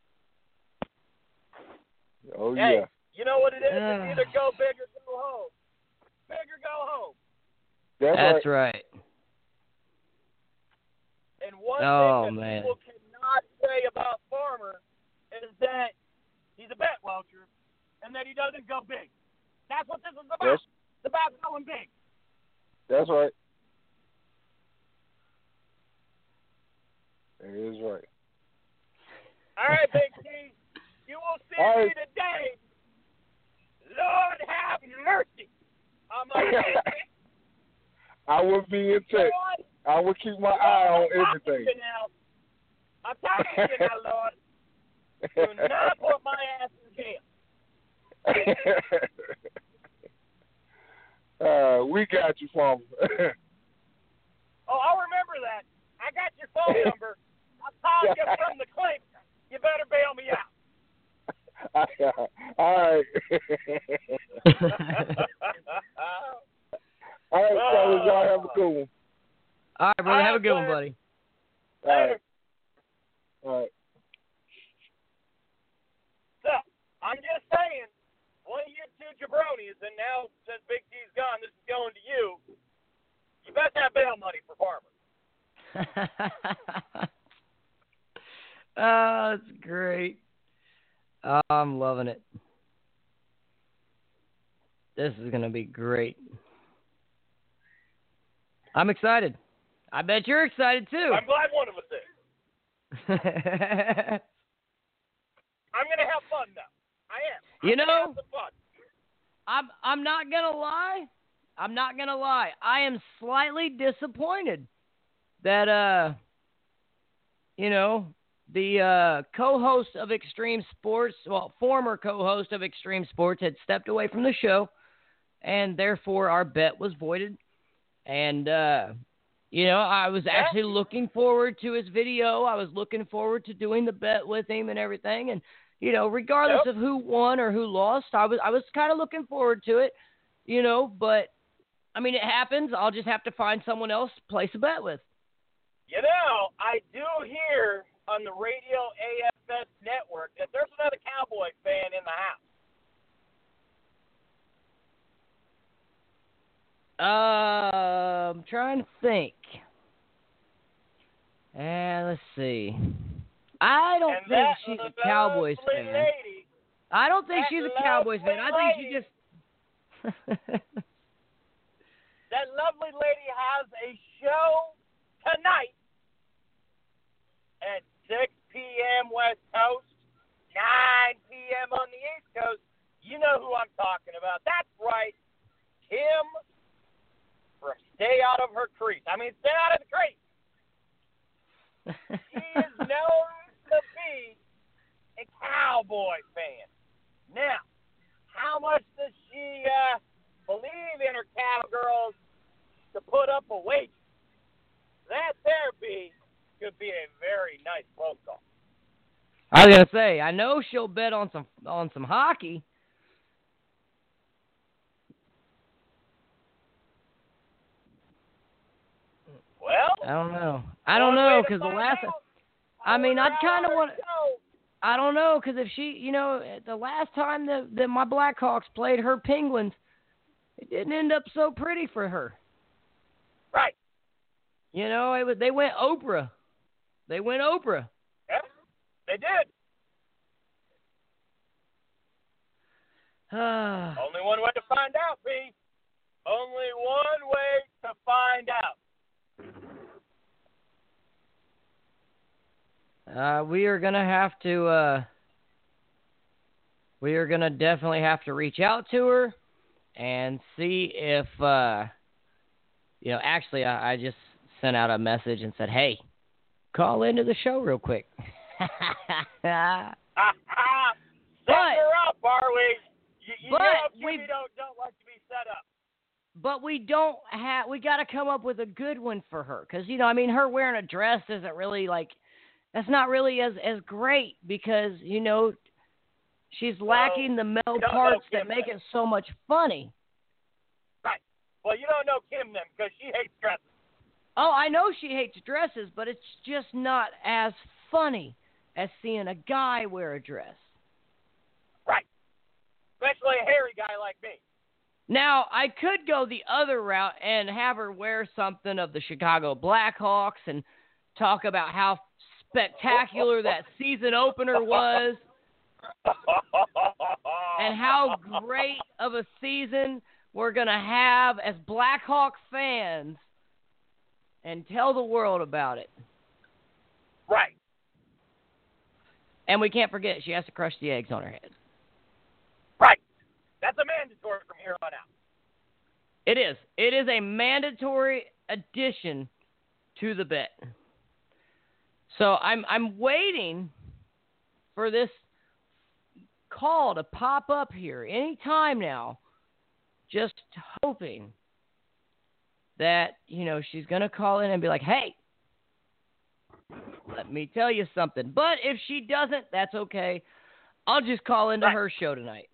Oh Hey, yeah. you know what it is? Uh. It's either go big or go home. Big or go home. That's, That's right. right. And one Oh, thing that man. people cannot say about Farmer is that he's a bet welcher and that he doesn't go big. That's what this is about. That's, It's about going big. that's right. It is right. All right, Big T. You will see All me right. today. Lord have mercy. I'm like, I will be in touch. Lord, I will keep my eye on I'm talking to everything. you now. I'm talking to you now, Lord. Do not put my ass in jail. uh, we got you, Farmer. Oh, I'll remember that. I got your phone number. I'll call you from the clinic. You better bail me out. All right. All right, fellas, y'all have a good one. All right, brother. All Have a right, good one, Blair. buddy. All right. Later. All right. So, I'm just saying, one of you two jabronis, and now since Big T's gone, this is going to you. You best have bail money for Farmer. Oh, that's great. Oh, I'm loving it. This is going to be great. I'm excited. I bet you're excited too. I'm glad one of us is. I'm going to have fun now. I am. I'm You gonna know, have some fun. I'm I'm not going to lie. I'm not going to lie. I am slightly disappointed that uh you know, the uh, co-host of Extreme Sports, well, former co-host of Extreme Sports had stepped away from the show, and therefore our bet was voided. And, uh, you know, I was actually looking forward to his video. I was looking forward to doing the bet with him and everything. And, you know, regardless Yep. of who won or who lost, I was I was kind of looking forward to it, you know. But, I mean, it happens. I'll just have to find someone else to place a bet with. You know, I do hear on the Radio A F S network that there's another Cowboy fan in the house. Uh, I'm trying to think. And let's see. I don't And think that she's a lovely Cowboys fan. lady, I don't think that she's a Cowboys fan. I think she lovely just. that lovely lady has a show tonight at six p.m. West Coast, nine p.m. on the East Coast. You know who I'm talking about. That's right. Cowboy fan. Now, how much does she uh, believe in her Cowgirls to put up a wager? That therapy could be a very nice phone call. I was gonna say, I know she'll bet on some on some hockey. Well, I don't know. I don't know because the last. I mean, I'd kind of want. I don't know because if she, you know, the last time that that my Blackhawks played her Penguins, it didn't end up so pretty for her. Right. You know, it was they went Oprah. They went Oprah. Yep, they did. Only one way to find out, P. Only one way to find out. Uh, we are gonna have to. Uh, we are gonna definitely have to reach out to her and see if. Uh, you know, actually, I, I just sent out a message and said, "Hey, call into the show real quick." Set her up, are we? You, you but know, we don't don't like to be set up. But we don't have. We got to come up with a good one for her because you know, I mean, her wearing a dress isn't really like. That's not really as, as great because, you know, she's lacking the male parts that make it so much funny. Right. Well, you don't know Kim then because she hates dresses. Oh, I know she hates dresses, but it's just not as funny as seeing a guy wear a dress. Right. Especially a hairy guy like me. Now, I could go the other route and have her wear something of the Chicago Blackhawks and talk about how spectacular that season opener was and how great of a season we're going to have as Blackhawk fans and tell the world about it. Right. And we can't forget she has to crush the eggs on her head. Right. That's a mandatory from here on out. It is. It is a mandatory addition to the bet. So I'm I'm waiting for this call to pop up here any time now, just hoping that, you know, she's going to call in and be like, hey, let me tell you something. But if she doesn't, that's okay. I'll just call into her show tonight.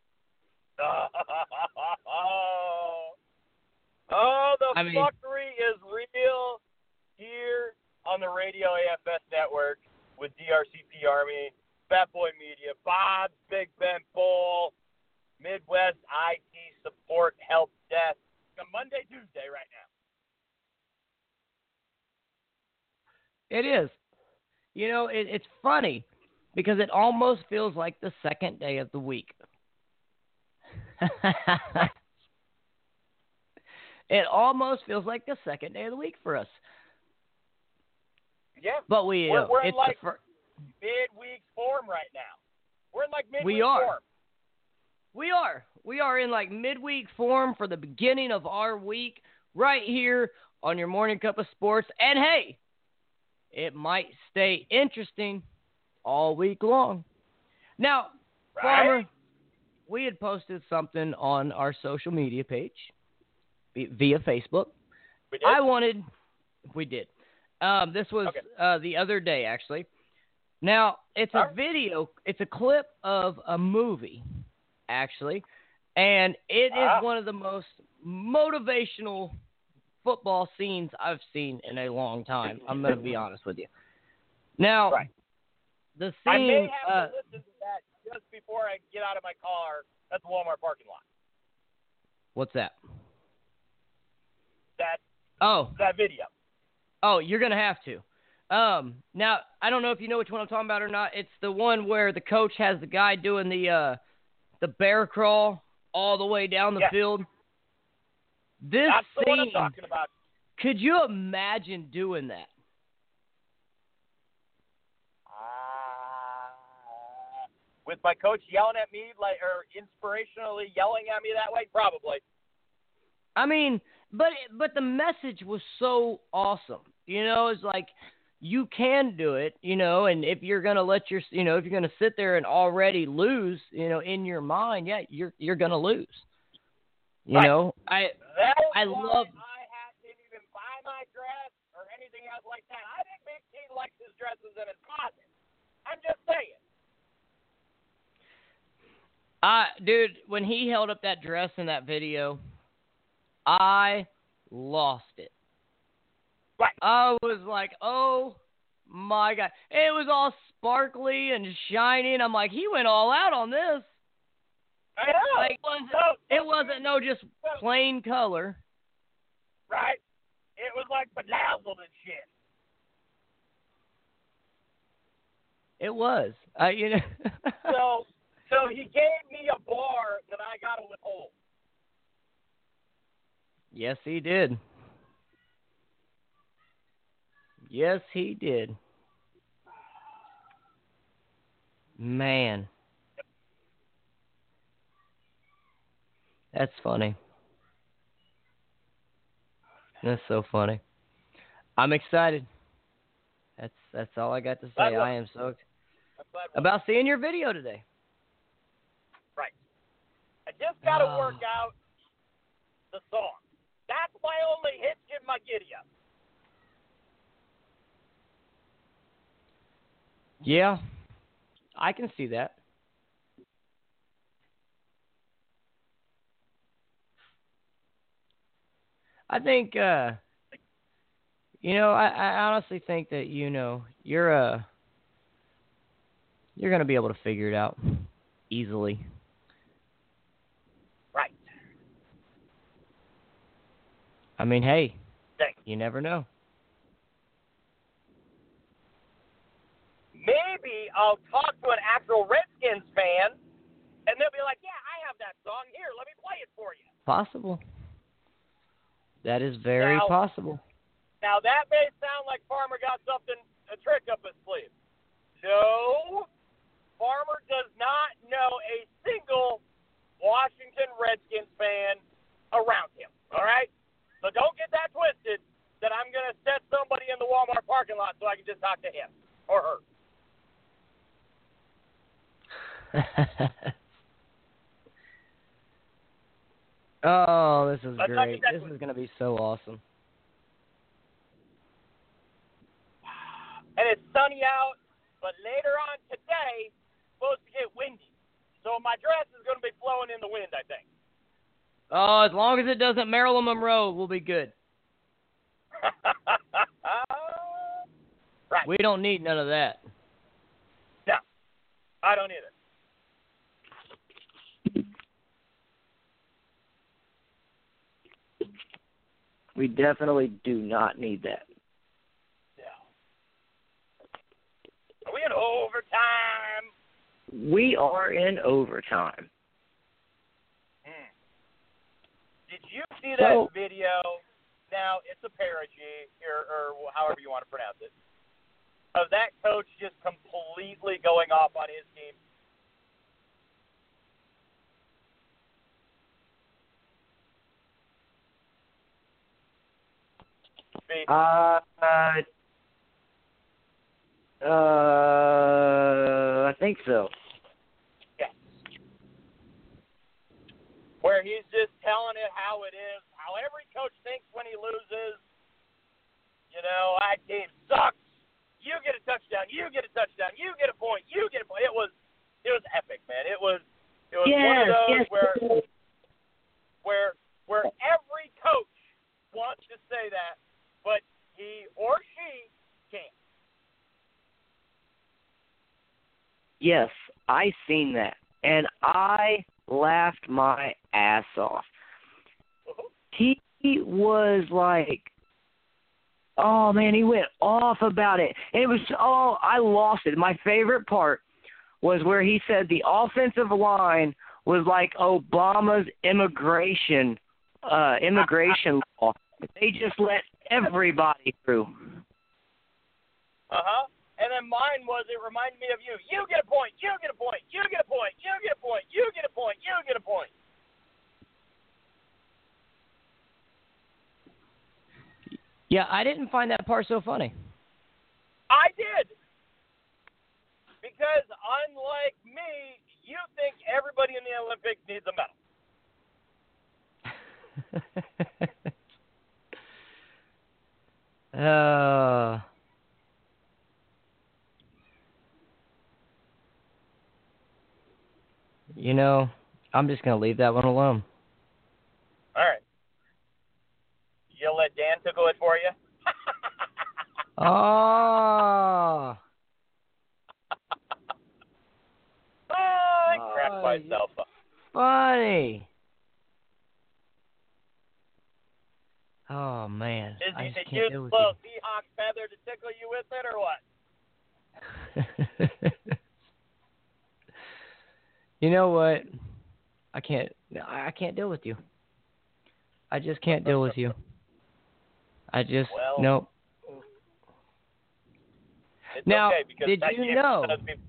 Oh, the I mean, fuckery is real here on the Radio A F S Network with D R C P Army, Fat Boy Media, Bob's Big Ben Bowl, Midwest I T Support Help Desk. It's a Monday, Tuesday right now. It is. You know, it, it's funny because it almost feels like the second day of the week. It almost feels like the second day of the week for us. Yeah, but we we're, we're in it's like the fir- midweek form right now. We're in like midweek we are. form. We are. We are in like midweek form for the beginning of our week right here on your Morning Cup of Sports. And hey, it might stay interesting all week long. Now, right? Farmer, we had posted something on our social media page via Facebook. We did? I wanted, we did. Um, this was okay. uh, the other day, actually. Now, it's a right. video, it's a clip of a movie, actually, and it ah. is one of the most motivational football scenes I've seen in a long time. I'm going to be honest with you. Now, right. the scene... I may have uh, to listen to that just before I get out of my car at the Walmart parking lot. What's that? That, oh. that video. Oh, you're going to have to. Um, now, I don't know if you know which one I'm talking about or not. It's the one where the coach has the guy doing the uh, the bear crawl all the way down the yes. field. This That's the scene, one I'm talking about. Could you imagine doing that? Uh, with my coach yelling at me, like, or inspirationally yelling at me that way? Probably. I mean, but but the message was so awesome. You know, it's like, you can do it, you know, and if you're going to let your, you know, if you're going to sit there and already lose, you know, in your mind, yeah, you're, you're going to lose. You right. know, I, That's I why love, I had didn't even buy my dress or anything else like that. I think Big T likes his dresses in his closet. I'm just saying. I, dude, when he held up that dress in that video, I lost it. Right. I was like, oh my God. It was all sparkly and shiny. And I'm like, he went all out on this. I know. Like, it wasn't, so, it wasn't no just plain color. Right. It was like bedazzled and shit. It was. I, you know. so, so he gave me a bar that I got to withhold. Yes, he did. Yes, he did. Man. That's funny. That's so funny. I'm excited. That's that's all I got to say. I am so excited about seeing your video today. Right. I just got to Oh. work out the song. That's my only hitch in my giddy up. Yeah, I can see that. I think, uh, you know, I, I honestly think that, you know, you're uh, you're going to be able to figure it out easily. Right. I mean, hey, Thanks. you never know. Maybe I'll talk to an actual Redskins fan, and they'll be like, yeah, I have that song. Here, let me play it for you. Possible. That is very Now- possible. Now, that may sound like Farmer got something, a trick up his sleeve. No, Farmer does not know a single Washington Redskins fan around him, all right? So don't get that twisted that I'm going to set somebody in the Walmart parking lot so I can just talk to him or her. Oh, this is Let's not great. get that This twisted. is going to be so awesome. And it's sunny out, but later on today, it's supposed to get windy. So my dress is going to be flowing in the wind, I think. Oh, as long as it doesn't Marilyn Monroe, we'll be good. Right. We don't need none of that. No, I don't either. We definitely do not need that. Are we in overtime? We are in overtime. Hmm. Did you see that So- video? Now, it's a parody, or, or however you want to pronounce it, of that coach just completely going off on his team. See? Uh, uh, uh, I think so. Yes. Where he's just telling it how it is, how every coach thinks when he loses. You know, our team sucks. You get a touchdown. You get a touchdown. You get a point. You get a point. It was, it was epic, man. It was, it was Yes, one of those yes. where, where, where every coach wants to say that, but he or she can't. Yes, I seen that, and I laughed my ass off. He was like, oh man, he went off about it. And it was, oh, I lost it. My favorite part was where he said the offensive line was like Obama's immigration, uh, immigration law. They just let everybody through. Uh huh. And then mine was, it reminded me of you. You get a point. You get a point. You get a point. You get a point. You get a point. You get a point. Yeah, I didn't find that part so funny. I did. Because unlike me, you think everybody in the Olympics needs a medal. uh, you know, I'm just going to leave that one alone. All right. You'll let Dan tickle it for you? Oh. oh, I cracked Oh, myself up. Funny. Oh, man. Is I he just the can't cute deal with little Seahawk feather to tickle you with it, or what? you. You know what? I can't. I can't deal with you. I just can't deal with you. I just well, nope. It's Now, okay because did that you game know? does me-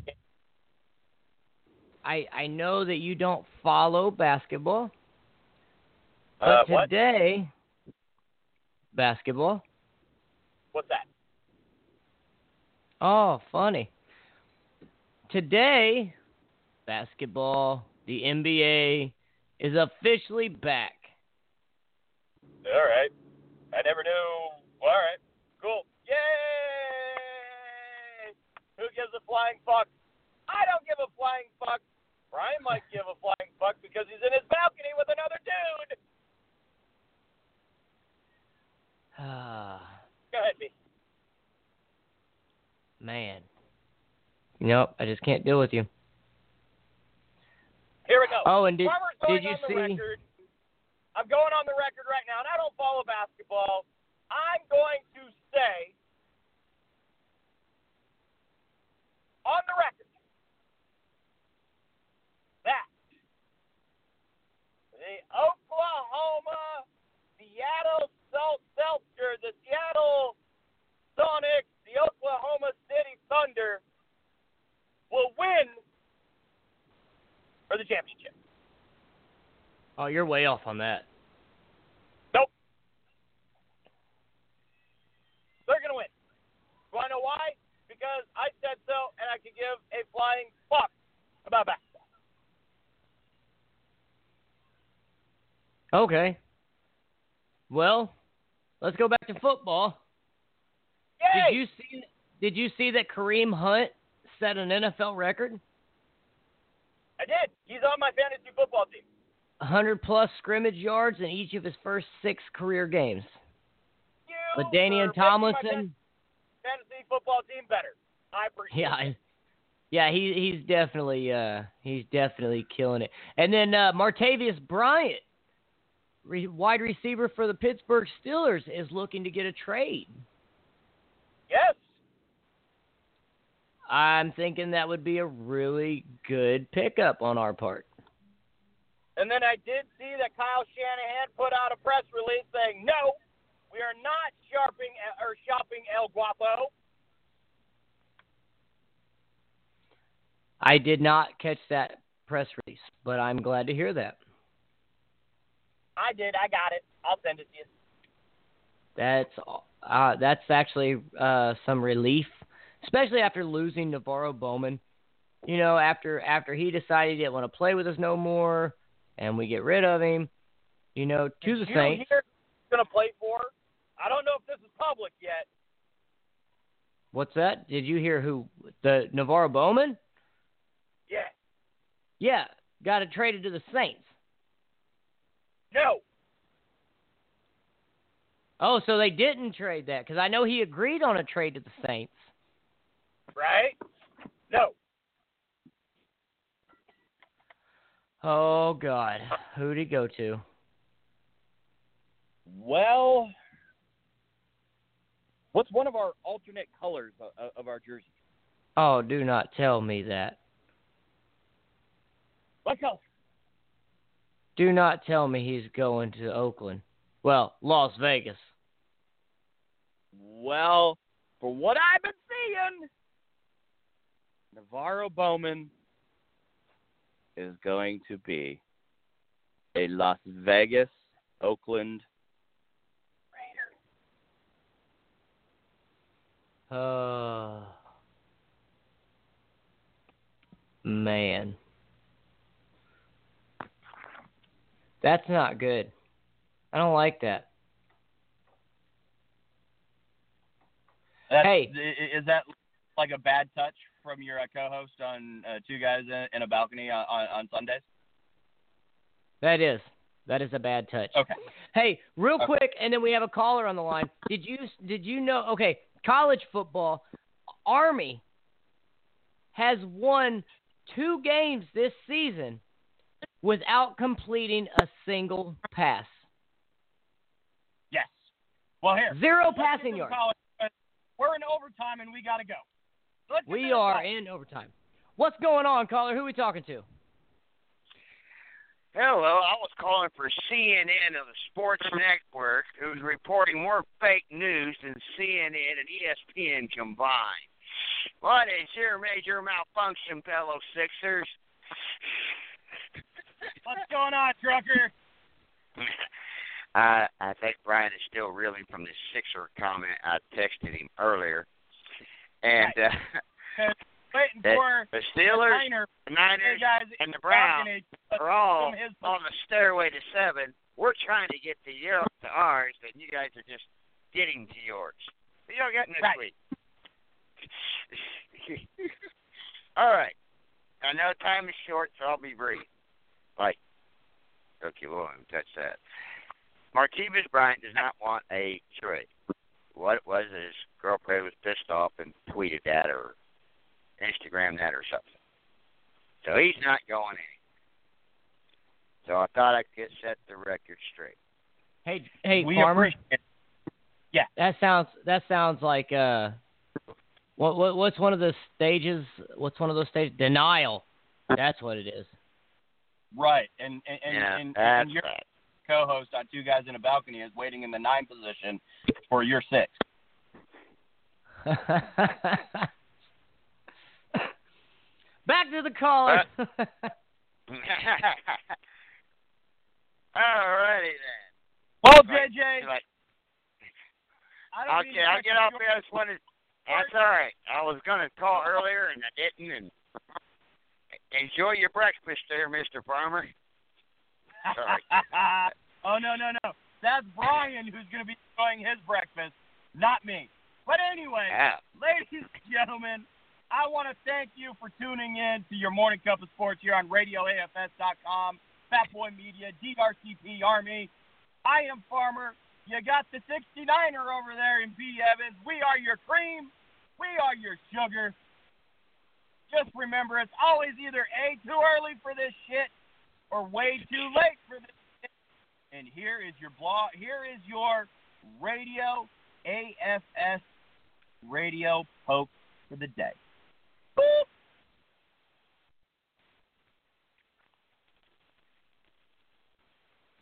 I I know that you don't follow basketball, but Uh, what? today, basketball. What's that? Oh, funny. Today, basketball, the N B A is officially back. All right. I never knew. All right. Cool. Yay! Who gives a flying fuck? I don't give a flying fuck. Brian might give a flying fuck because he's in his balcony with another dude. Go ahead, B. Man. Nope, I just can't deal with you. Here we go. Oh, and did, Farmer's going did you on the see? record. I'm going on the record right now, and I don't follow basketball. I'm going to say on the record that the Oklahoma Seattle Salt Seltzer, the Seattle Sonics, the Oklahoma City Thunder will win for the championship. Oh, you're way off on that. Nope. They're going to win. Do I know why? Because I said so, and I can give a flying fuck about basketball. Okay. Well, let's go back to football. Yay! Did you see? Did you see that Kareem Hunt set an N F L record? I did. He's on my fantasy football team. one hundred plus scrimmage yards in each of his first six career games. You But Danian for making my Tomlinson, fantasy football team better. I appreciate yeah, it. yeah, he he's definitely uh he's definitely killing it. And then uh, Martavius Bryant, re- wide receiver for the Pittsburgh Steelers, is looking to get a trade. Yes. I'm thinking that would be a really good pickup on our part. And then I did see that Kyle Shanahan put out a press release saying, no, we are not shopping or shopping El Guapo. I did not catch that press release, but I'm glad to hear that. I did. I got it. I'll send it to you. That's uh, that's actually uh, some relief, especially after losing Navarro Bowman. You know, after after he decided he didn't want to play with us no more, and we get rid of him. You know, to Did the you Saints. hear who's going to play for? I don't know if this is public yet. What's that? Did you hear who the Navarro Bowman? Yeah. Yeah, got it traded to the Saints. No. Oh, so they didn't trade that because I know he agreed on a trade to the Saints. Right? No. Oh God, who'd he go to? Well, what's one of our alternate colors of, of our jerseys? Oh, do not tell me that. What color? Do not tell me he's going to Oakland. Well, Las Vegas. Well, for what I've been seeing, Navarro Bowman is going to be a Las Vegas, Oakland Raider. Uh, man. That's not good. I don't like that. That's, Hey. Is that like a bad touch from your uh, co-host on uh, Two Guys in, in a Balcony on, on, on Sundays? That is. That is a bad touch. Okay. Hey, real Okay. quick, and then we have a caller on the line. Did you did you know? Okay, college football, Army has won two games this season without completing a single pass. Yes. Well, here. Zero let's passing get yards. college. We're in overtime and we got to go. Let's get We to are call. in overtime. What's going on, caller? Who are we talking to? Hello, I was calling for C N N of the Sports Network, who's reporting more fake news than C N N and E S P N combined. What is your major malfunction, fellow Sixers? What's going on, trucker? I I think Brian is still reeling from the Sixer comment I texted him earlier. And uh, Waiting the, for the Steelers, Niner, the Niners, guys and the Browns balcony, are all from his- on the stairway to seven. We're trying to get to, your, to ours, and you guys are just getting to yours. So you're getting this Right. week. All right. I know time is short, so I'll be brief. Like, okay, well, let me touch that. Martavis Bryant does not want a trade. What it was is his girlfriend was pissed off and tweeted that or Instagram that or something. So he's not going in. So I thought I could set the record straight. Hey, hey, we Farmer. appreciate it. Yeah. That sounds that sounds like uh, what what what's one of the stages? What's one of those stages? Denial. That's what it is. Right. And and, and, Yeah, and, that's and your right. co-host on Two Guys in a Balcony is waiting in the nine position for your six. Back to the caller. Alrighty then. Well, Right. J J, Like, I don't mean okay, to I'll cut get you off short. here. I just wanted. That's all right. I was gonna call earlier and I didn't. And enjoy your breakfast there, Mister Farmer. Sorry. Oh, no, no, no. That's Brian who's going to be enjoying his breakfast, not me. But anyway, Yeah. ladies and gentlemen, I want to thank you for tuning in to your Morning Cup of Sports here on radio A F S dot com, Fat Boy Media, D R C P Army. I am Farmer. You got the sixty-niner over there in B. Evans. We are your cream. We are your sugar. Just remember, it's always either A, too early for this shit, or way too late for this shit. And here is your blog. Here is your radio A F S radio poke for the day.